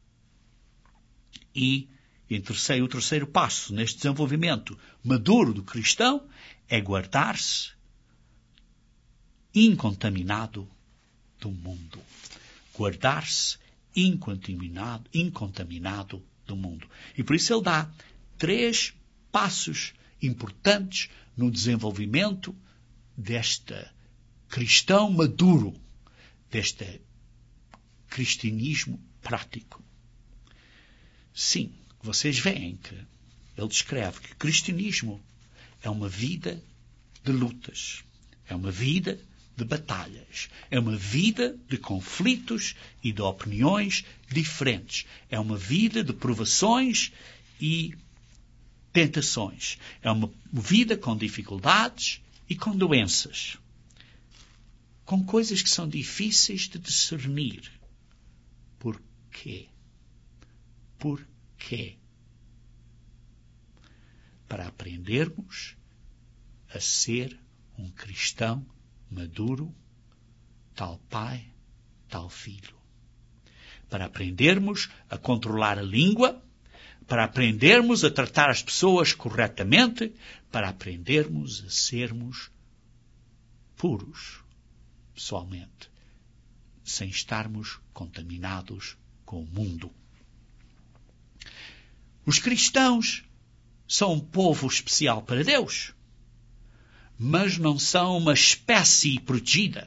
E em terceiro, o terceiro passo neste desenvolvimento maduro do cristão é guardar-se incontaminado do mundo. Guardar-se incontaminado, incontaminado do mundo. E por isso ele dá três passos importantes no desenvolvimento deste cristão maduro, deste cristianismo prático. Sim, vocês veem que ele descreve que o cristianismo é uma vida de lutas, é uma vida de batalhas. É uma vida de conflitos e de opiniões diferentes. É uma vida de provações e tentações. É uma vida com dificuldades e com doenças. Com coisas que são difíceis de discernir. Por quê? Por quê? Para aprendermos a ser um cristão maduro, tal pai, tal filho. Para aprendermos a controlar a língua, para aprendermos a tratar as pessoas corretamente, para aprendermos a sermos puros, pessoalmente, sem estarmos contaminados com o mundo. Os cristãos são um povo especial para Deus, mas não são uma espécie protegida.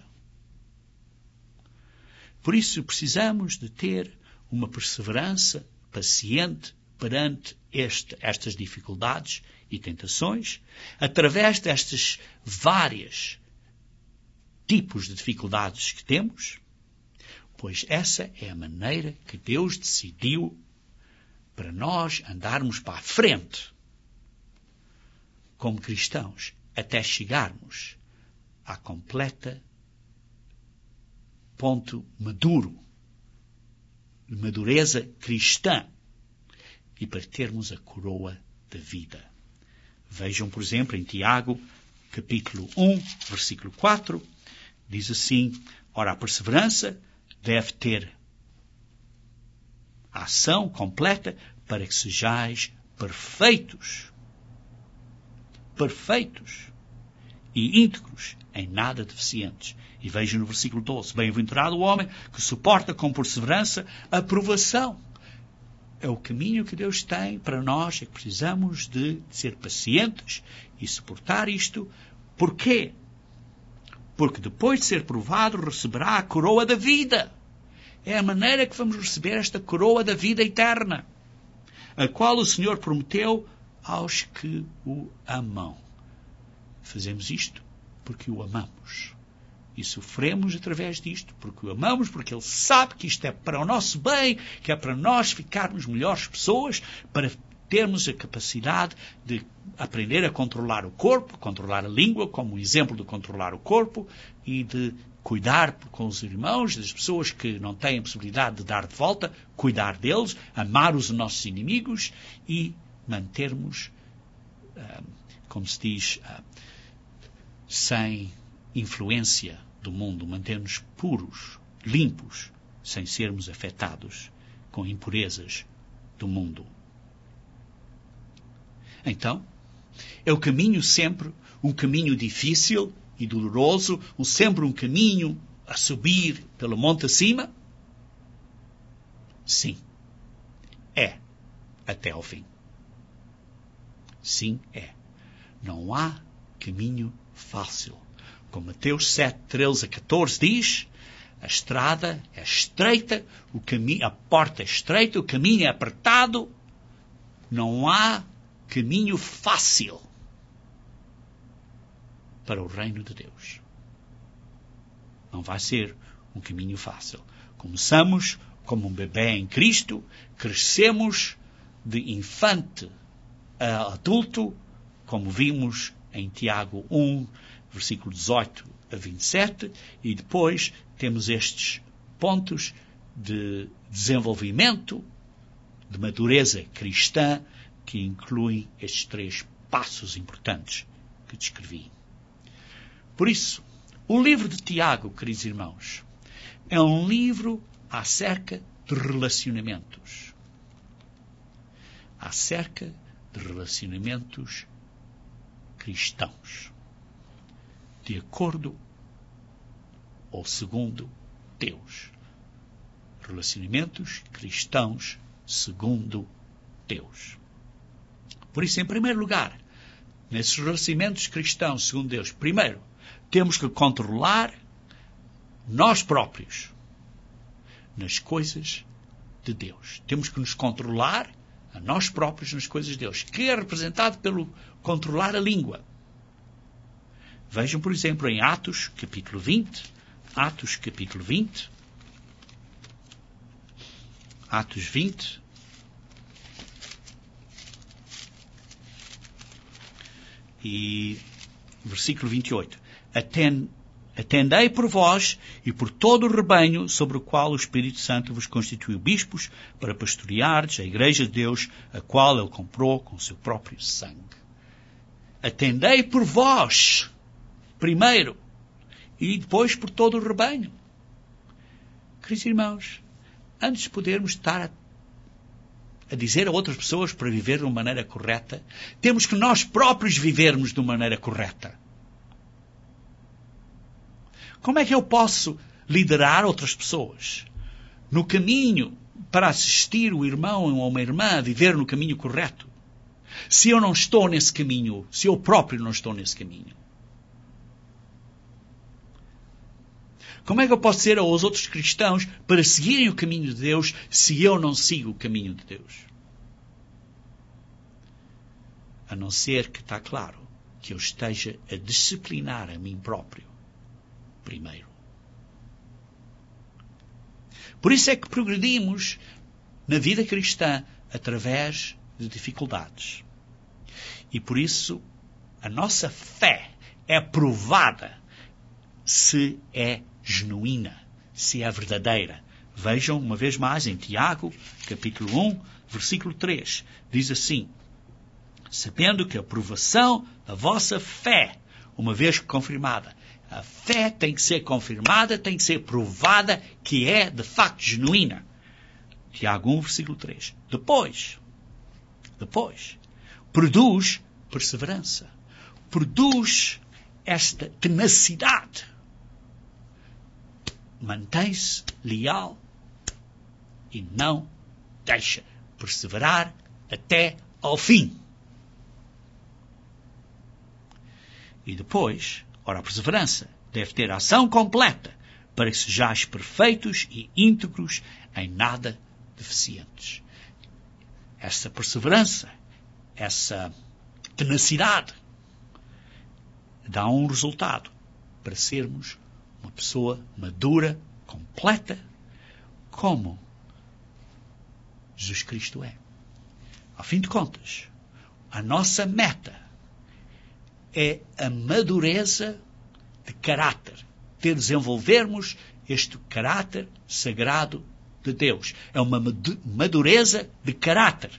Por isso precisamos de ter uma perseverança paciente perante este, estas dificuldades e tentações, através destes vários tipos de dificuldades que temos, pois essa é a maneira que Deus decidiu para nós andarmos para a frente como cristãos, até chegarmos à completa ponto maduro, de madureza cristã, e para termos a coroa da vida. Vejam, por exemplo, em Tiago, capítulo um, versículo quatro, Diz assim: ora, a perseverança deve ter a ação completa para que sejais perfeitos. Perfeitos e íntegros, em nada deficientes. E veja no versículo doze: bem-aventurado o homem que suporta com perseverança a provação. É o caminho que Deus tem para nós, é que precisamos de ser pacientes e suportar isto. Porquê? Porque depois de ser provado, receberá a coroa da vida. É a maneira que vamos receber esta coroa da vida eterna, a qual o Senhor prometeu aos que o amam. Fazemos isto porque o amamos. E sofremos através disto, porque o amamos, porque Ele sabe que isto é para o nosso bem, que é para nós ficarmos melhores pessoas, para termos a capacidade de aprender a controlar o corpo, controlar a língua, como um exemplo de controlar o corpo, e de cuidar com os irmãos, das pessoas que não têm a possibilidade de dar de volta, cuidar deles, amar os nossos inimigos e mantermos, como se diz, sem influência do mundo, manter-nos puros, limpos, sem sermos afetados com impurezas do mundo. Então, é o caminho sempre um caminho difícil e doloroso, um, sempre um caminho a subir pelo monte acima? Sim, é, até ao fim. Sim, é. Não há caminho fácil. Como Mateus sete, treze a catorze diz, a estrada é estreita, o caminho, a porta é estreita, o caminho é apertado. Não há caminho fácil para o reino de Deus. Não vai ser um caminho fácil. Começamos como um bebê em Cristo, crescemos de infante a adulto, como vimos em Tiago um, versículo dezoito a vinte e sete, e depois temos estes pontos de desenvolvimento, de madureza cristã, que incluem estes três passos importantes que descrevi. Por isso, o livro de Tiago, queridos irmãos, é um livro acerca de relacionamentos. Acerca de relacionamentos cristãos. De acordo ou segundo Deus. Relacionamentos cristãos segundo Deus. Por isso, em primeiro lugar, nesses relacionamentos cristãos segundo Deus, primeiro, temos que controlar nós próprios nas coisas de Deus. Temos que nos controlar a nós próprios nas coisas de Deus, que é representado pelo controlar a língua. Vejam, por exemplo, em Atos, capítulo vinte. Atos, capítulo vinte. Atos vinte. E versículo vinte e oito. Atendei por vós e por todo o rebanho sobre o qual o Espírito Santo vos constituiu bispos para pastoreardes a igreja de Deus, a qual Ele comprou com o seu próprio sangue. Atendei por vós, primeiro, e depois por todo o rebanho. Queridos irmãos, antes de podermos estar a, a dizer a outras pessoas para viver de uma maneira correta, temos que nós próprios vivermos de uma maneira correta. Como é que eu posso liderar outras pessoas no caminho para assistir o irmão ou uma irmã a viver no caminho correto, se eu não estou nesse caminho, se eu próprio não estou nesse caminho? Como é que eu posso dizer aos outros cristãos para seguirem o caminho de Deus se eu não sigo o caminho de Deus? A não ser que está claro que eu esteja a disciplinar a mim próprio primeiro. Por isso é que progredimos na vida cristã através de dificuldades. E por isso a nossa fé é provada se é genuína, se é verdadeira. Vejam uma vez mais em Tiago, capítulo um, versículo três. Diz assim: sabendo que a provação da vossa fé, uma vez confirmada, A fé tem que ser confirmada, tem que ser provada que é, de facto, genuína. Tiago um, versículo três. Depois, depois, produz perseverança. Produz esta tenacidade. Mantém-se leal e não deixa perseverar até ao fim. E depois, ora, a perseverança deve ter ação completa para que sejais perfeitos e íntegros, em nada deficientes. Essa perseverança, essa tenacidade, dá um resultado para sermos uma pessoa madura, completa, como Jesus Cristo é. Ao fim de contas, a nossa meta é a madureza de caráter, de desenvolvermos este caráter sagrado de Deus. É uma madureza de caráter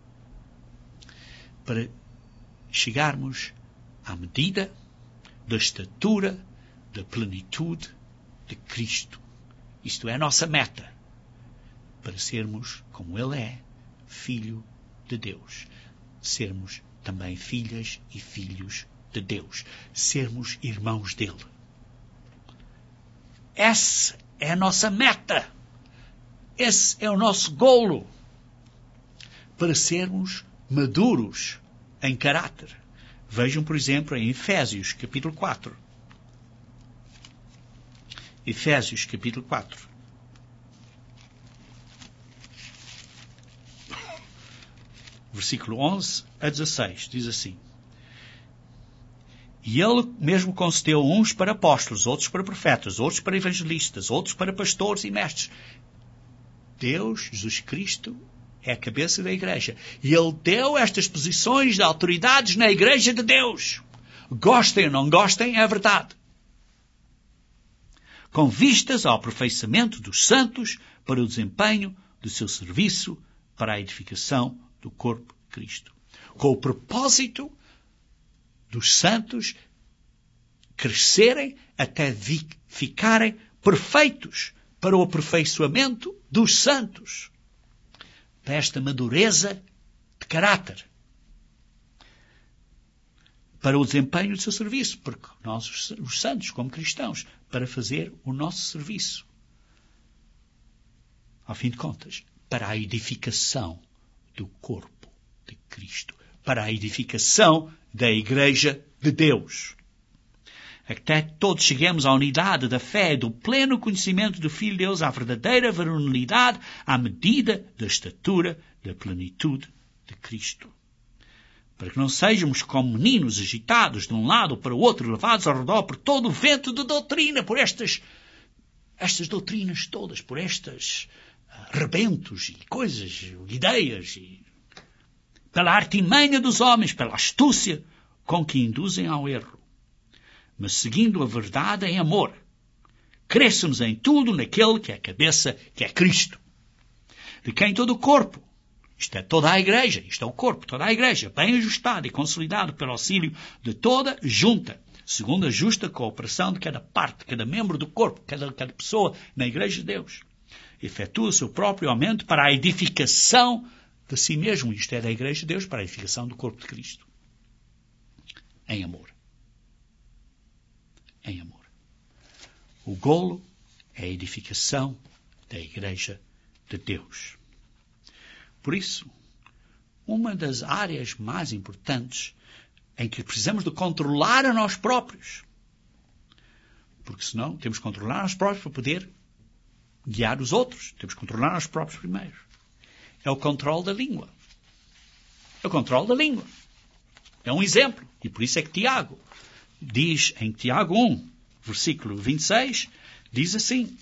para chegarmos à medida da estatura, da plenitude de Cristo. Isto é a nossa meta, para sermos, como Ele é, Filho de Deus. Sermos também filhas e filhos de Deus. Sermos irmãos dele. Essa é a nossa meta. Esse é o nosso golo. Para sermos maduros em caráter. Vejam, por exemplo, em Efésios, capítulo quatro. Efésios, capítulo quatro. Versículo onze a dezesseis, diz assim: E ele mesmo concedeu uns para apóstolos, outros para profetas, outros para evangelistas, outros para pastores e mestres. Deus, Jesus Cristo, é a cabeça da igreja. E ele deu estas posições de autoridades na igreja de Deus. Gostem ou não gostem, é a verdade. Com vistas ao aperfeiçoamento dos santos para o desempenho do seu serviço para a edificação do corpo de Cristo. Com o propósito dos santos crescerem até ficarem perfeitos para o aperfeiçoamento dos santos. Para esta madureza de caráter. Para o desempenho do seu serviço. Porque nós, os santos, como cristãos, para fazer o nosso serviço. Ao fim de contas, para a edificação do corpo de Cristo. Para a edificação da Igreja de Deus. Até todos cheguemos à unidade da fé, do pleno conhecimento do Filho de Deus, à verdadeira varonilidade, à medida da estatura da plenitude de Cristo. Para que não sejamos como meninos agitados de um lado para o outro, levados ao redor por todo o vento de doutrina, por estas, estas doutrinas todas, por estes uh, rebentos e coisas, ideias, e pela artimanha dos homens, pela astúcia com que induzem ao erro. Mas seguindo a verdade em amor, cresçamos em tudo naquele que é a cabeça, que é Cristo. De quem todo o corpo, isto é toda a igreja, isto é o corpo, toda a igreja, bem ajustado e consolidado pelo auxílio de toda junta, segundo a justa cooperação de cada parte, de cada membro do corpo, cada, cada pessoa na igreja de Deus, efetua o seu próprio aumento para a edificação de si mesmo, isto é da igreja de Deus, para a edificação do corpo de Cristo. Em amor. Em amor. O golo é a edificação da Igreja de Deus. Por isso, uma das áreas mais importantes em que precisamos de controlar a nós próprios, porque senão temos que controlar a nós próprios para poder guiar os outros. Temos que controlar a nós próprios primeiro. É o controle da língua. É o controle da língua. É um exemplo. E por isso é que Tiago diz em Tiago um, versículo vinte e seis, diz assim: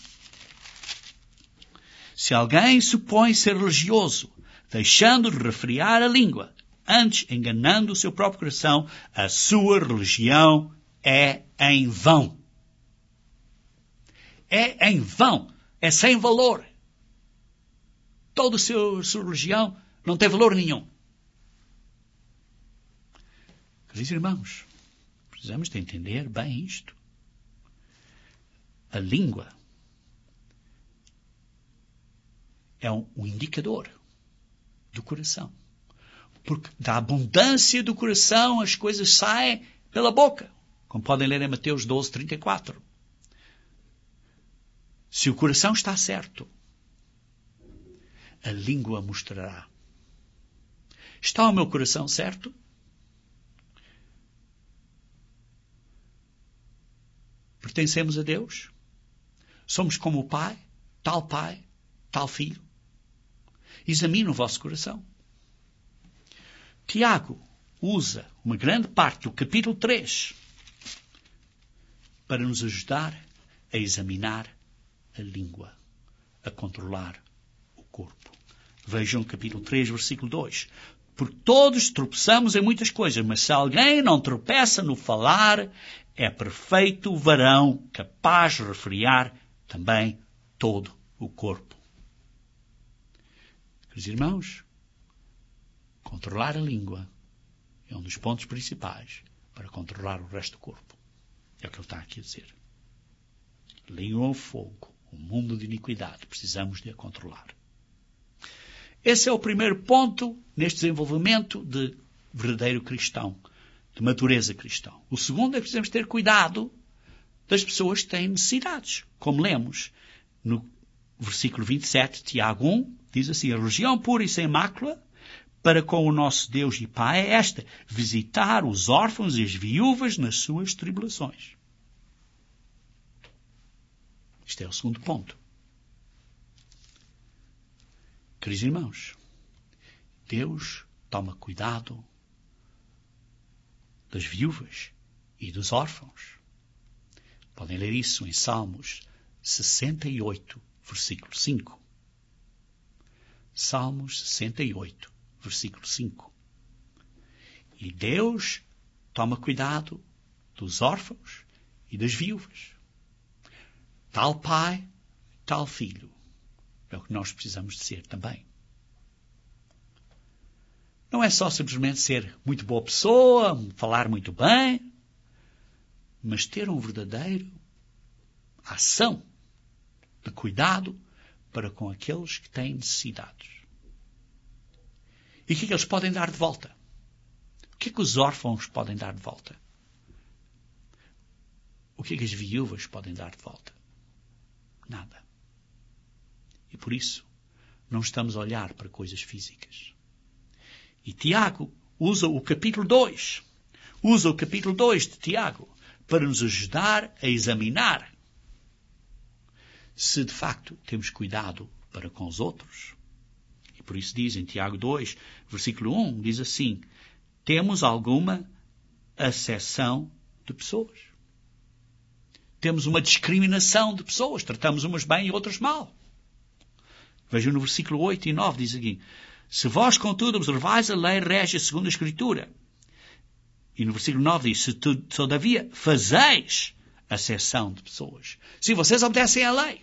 Se alguém supõe ser religioso, deixando de refrear a língua, antes enganando o seu próprio coração, a sua religião é em vão. É em vão. É sem valor. Toda a sua, sua religião não tem valor nenhum. Queridos irmãos, precisamos de entender bem isto. A língua é um, um indicador do coração. Porque da abundância do coração as coisas saem pela boca. Como podem ler em Mateus doze, trinta e quatro. Se o coração está certo, a língua mostrará. Está o meu coração certo? Pertencemos a Deus? Somos como o Pai, tal Pai, tal Filho? Examine o vosso coração. Tiago usa uma grande parte do capítulo três para nos ajudar a examinar a língua, a controlar o corpo. Vejam o capítulo três, versículo dois. Porque todos tropeçamos em muitas coisas, mas se alguém não tropeça no falar, é perfeito varão, capaz de refrear também todo o corpo. Queridos irmãos, controlar a língua é um dos pontos principais para controlar o resto do corpo. É o que ele está aqui a dizer. A língua é um fogo, um mundo de iniquidade. Precisamos de a controlar. Esse é o primeiro ponto neste desenvolvimento de verdadeiro cristão, de natureza cristã. O segundo é que precisamos ter cuidado das pessoas que têm necessidades. Como lemos no versículo vinte e sete, Tiago um, diz assim: a religião pura e sem mácula para com o nosso Deus e Pai é esta: visitar os órfãos e as viúvas nas suas tribulações. Este é o segundo ponto. Queridos irmãos, Deus toma cuidado das viúvas e dos órfãos. Podem ler isso em Salmos sessenta e oito, versículo cinco. Salmos sessenta e oito, versículo cinco. E Deus toma cuidado dos órfãos e das viúvas. Tal pai, tal filho. É o que nós precisamos de ser também. Não é só simplesmente ser muito boa pessoa, falar muito bem, mas ter um verdadeiro ação de cuidado para com aqueles que têm necessidades. E o que é que eles podem dar de volta? O que é que os órfãos podem dar de volta? O que é que as viúvas podem dar de volta? Nada. E por isso, não estamos a olhar para coisas físicas. E Tiago usa o capítulo dois, usa o capítulo dois de Tiago para nos ajudar a examinar se de facto temos cuidado para com os outros. E por isso diz em Tiago dois, versículo um, diz assim: temos alguma acessão de pessoas. Temos uma discriminação de pessoas. Tratamos umas bem e outras mal. Vejam no versículo oito e nove, diz aqui: se vós, contudo, observais a lei régia segundo a Escritura. E no versículo nove diz: se tu, todavia fazeis acessão de pessoas. Se vocês obedecem à lei,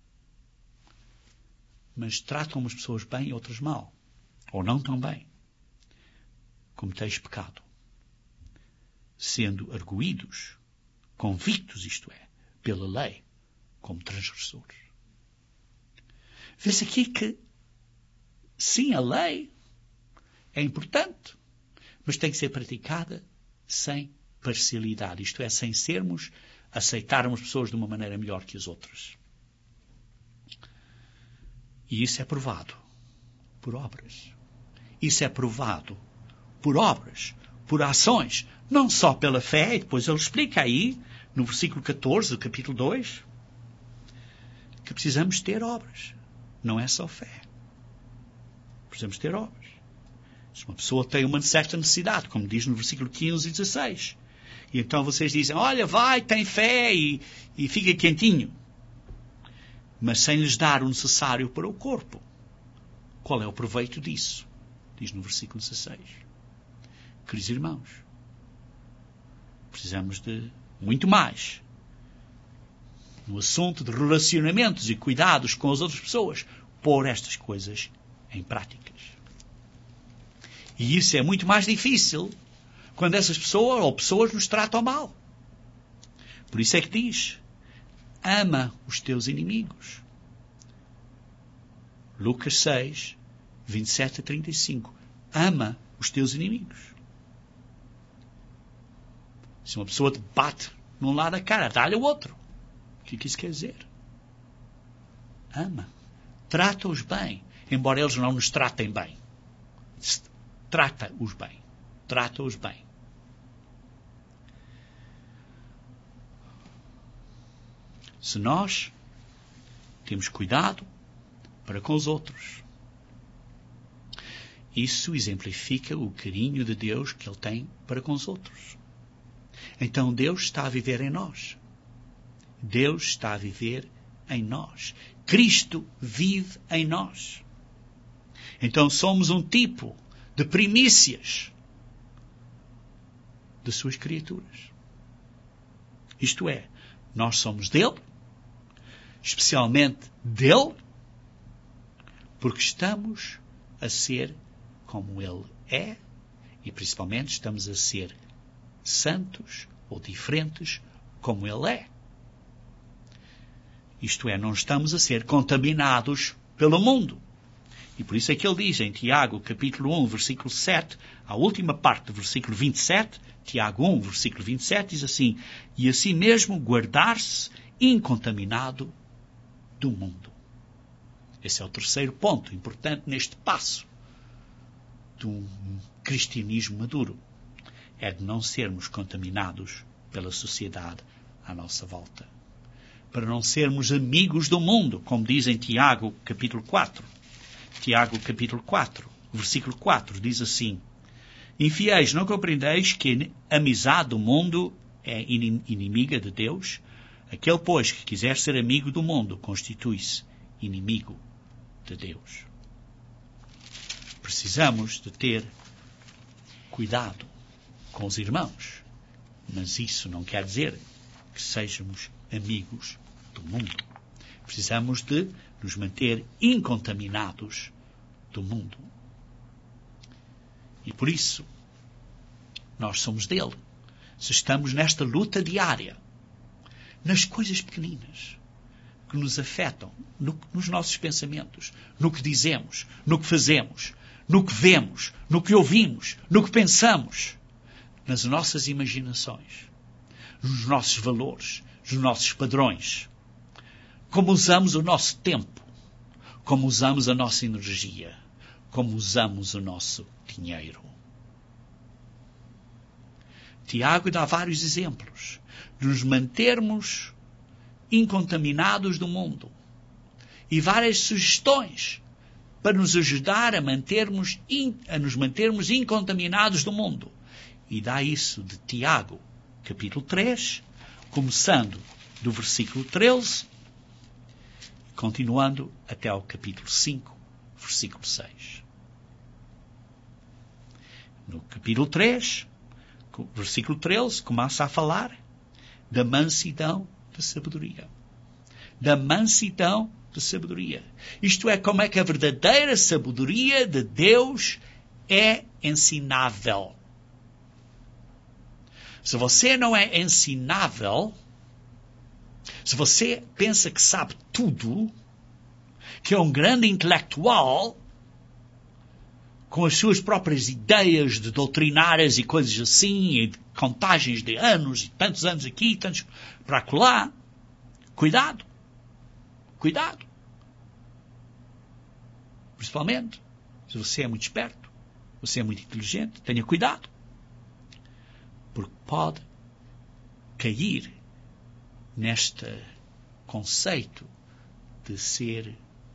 mas tratam umas pessoas bem e outras mal, ou não tão bem, cometeis pecado, sendo arguídos, convictos, isto é, pela lei, como transgressores. Vê-se aqui que, sim, a lei é importante, mas tem que ser praticada sem parcialidade, isto é, sem sermos, aceitarmos pessoas de uma maneira melhor que as outras. E isso é provado por obras. Isso é provado por obras, por ações, não só pela fé, e depois ele explica aí, no versículo catorze do capítulo dois, que precisamos ter obras. Não é só fé. Precisamos ter obras. Se uma pessoa tem uma certa necessidade, como diz no versículo quinze e dezesseis, e então vocês dizem: olha, vai, tem fé e, e fica quentinho, mas sem lhes dar o necessário para o corpo. Qual é o proveito disso? Diz no versículo dezesseis. Queridos irmãos, precisamos de muito mais no assunto de relacionamentos e cuidados com as outras pessoas, pôr estas coisas em práticas. E isso é muito mais difícil quando essas pessoas ou pessoas nos tratam mal. Por isso é que diz: ama os teus inimigos. Lucas seis, vinte e sete a trinta e cinco. Ama os teus inimigos. Se uma pessoa te bate num lado da cara, dá-lhe o outro. O que é que isso quer dizer? Ama. Trata-os bem, embora eles não nos tratem bem. Trata-os bem. Trata-os bem. Se nós temos cuidado para com os outros, isso exemplifica o carinho de Deus que Ele tem para com os outros. Então Deus está a viver em nós. Deus está a viver em nós. Cristo vive em nós. Então somos um tipo de primícias de suas criaturas. Isto é, nós somos dele, especialmente dele, porque estamos a ser como ele é e principalmente estamos a ser santos ou diferentes como ele é. Isto é, não estamos a ser contaminados pelo mundo. E por isso é que ele diz em Tiago, capítulo um, versículo sete, a última parte do versículo vinte e sete, Tiago um, versículo vinte e sete, diz assim: e assim mesmo guardar-se incontaminado do mundo. Esse é o terceiro ponto importante neste passo de um cristianismo maduro. É de não sermos contaminados pela sociedade à nossa volta. Para não sermos amigos do mundo, como diz em Tiago, capítulo quatro. Tiago, capítulo quatro, versículo quatro, diz assim: infiéis, não compreendeis que a amizade do mundo é inimiga de Deus? Aquele, pois, que quiser ser amigo do mundo, constitui-se inimigo de Deus. Precisamos de ter cuidado com os irmãos, mas isso não quer dizer que sejamos amigos do mundo. Precisamos de nos manter incontaminados do mundo. E por isso, nós somos dele. Se estamos nesta luta diária, nas coisas pequeninas que nos afetam, no, nos nossos pensamentos, no que dizemos, no que fazemos, no que vemos, no que ouvimos, no que pensamos, nas nossas imaginações, nos nossos valores, nos nossos padrões, como usamos o nosso tempo, como usamos a nossa energia, como usamos o nosso dinheiro. Tiago dá vários exemplos de nos mantermos incontaminados do mundo e várias sugestões para nos ajudar a, mantermos, a nos mantermos incontaminados do mundo. E dá isso de Tiago, capítulo três, começando do versículo treze, continuando até ao capítulo cinco, versículo seis. No capítulo três, versículo treze, começa a falar da mansidão da sabedoria. Da mansidão da sabedoria. Isto é, como é que a verdadeira sabedoria de Deus é ensinável. Se você não é ensinável, se você pensa que sabe tudo, que é um grande intelectual, com as suas próprias ideias de doutrinárias e coisas assim, e de contagens de anos, e tantos anos aqui, tantos para acolá, cuidado. Cuidado. Principalmente, se você é muito esperto, você é muito inteligente, tenha cuidado. Porque pode cair neste conceito de ser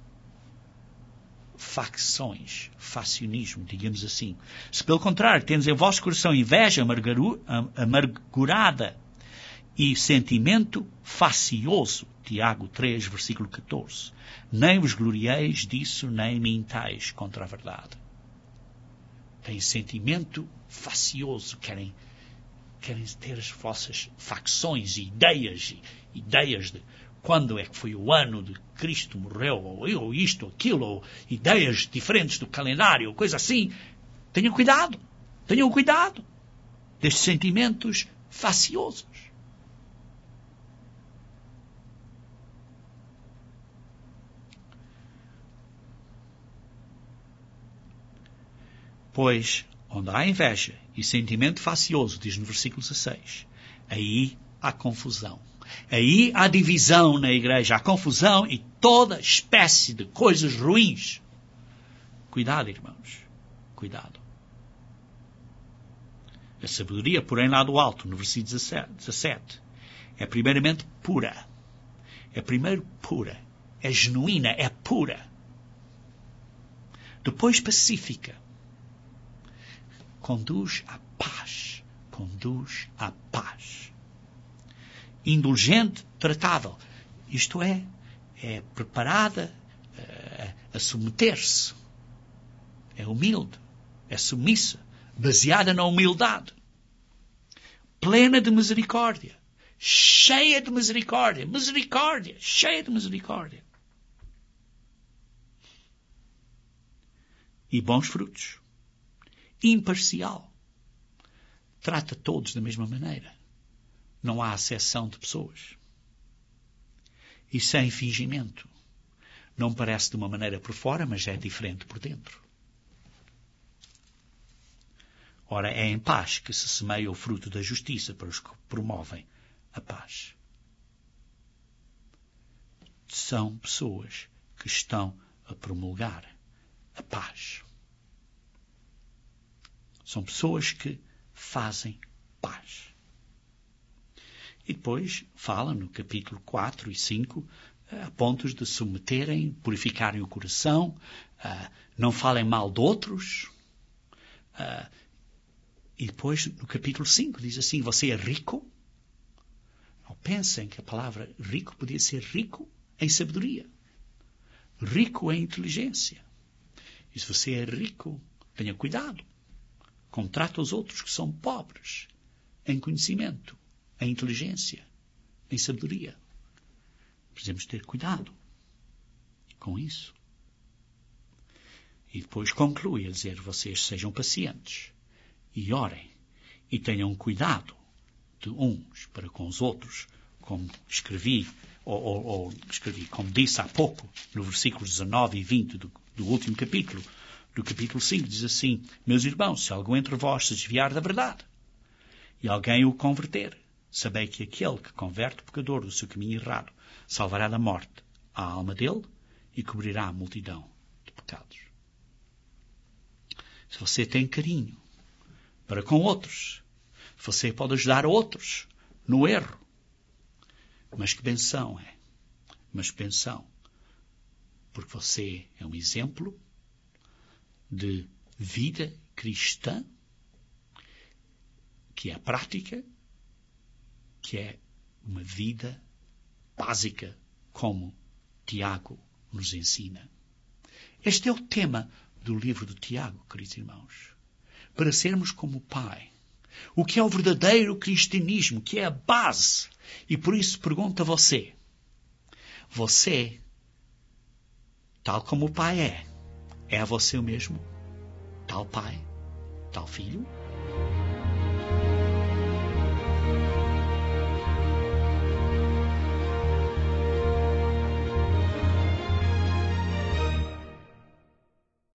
facções, facionismo, digamos assim. Se pelo contrário tendes em vosso coração inveja amargurada e sentimento facioso, Tiago três, versículo catorze, nem vos glorieis disso, nem mintais contra a verdade. Tem sentimento facioso, querem, querem ter as vossas facções e ideias, e ideias de quando é que foi o ano de Cristo morreu, ou, ou isto, ou aquilo, ou ideias diferentes do calendário, ou coisa assim. Tenham cuidado, tenham cuidado destes sentimentos faciosos. Pois, onde há inveja e sentimento facioso, diz no versículo dezasseis, aí há confusão. Aí há divisão na igreja, há confusão e toda espécie de coisas ruins. Cuidado, irmãos. Cuidado. A sabedoria, porém, lá do alto, no versículo dezassete, é primeiramente pura. É primeiro pura. É genuína, é pura. Depois pacífica. Conduz à paz. Conduz à paz. Indulgente, tratável. Isto é, é preparada a, a submeter-se. É humilde. É submissa. Baseada na humildade. Plena de misericórdia. Cheia de misericórdia. Misericórdia. Cheia de misericórdia. E bons frutos. Imparcial. Trata todos da mesma maneira. Não há acessão de pessoas. E sem fingimento. Não parece de uma maneira por fora, mas é diferente por dentro. Ora, é em paz que se semeia o fruto da justiça para os que promovem a paz. São pessoas que estão a promulgar a paz. São pessoas que fazem paz. E depois fala no capítulo quatro e cinco a pontos de submeterem, purificarem o coração, uh, não falem mal de outros. Uh, e depois no capítulo cinco diz assim, você é rico? Não pensem que a palavra rico podia ser rico em sabedoria. Rico em inteligência. E se você é rico, tenha cuidado. Como trata os outros que são pobres em conhecimento, em inteligência, em sabedoria. Precisamos ter cuidado com isso. E depois conclui a dizer, vocês sejam pacientes e orem e tenham cuidado de uns para com os outros, como escrevi, ou, ou, ou escrevi, como disse há pouco, no versículos dezanove e vinte do, do último capítulo, do capítulo cinco, diz assim, meus irmãos, se algum entre vós se desviar da verdade e alguém o converter, sabei que aquele que converte o pecador do seu caminho errado salvará da morte a alma dele e cobrirá a multidão de pecados. Se você tem carinho para com outros, você pode ajudar outros no erro. Mas que benção é? Mas que benção. Porque você é um exemplo de vida cristã, que é prática, que é uma vida básica, como Tiago nos ensina. Este é o tema do livro de Tiago, queridos irmãos. Para sermos como o Pai. O que é o verdadeiro cristianismo, que é a base. E por isso pergunto a você. Você, tal como o Pai é, é a você o mesmo? Tal Pai? Tal Filho?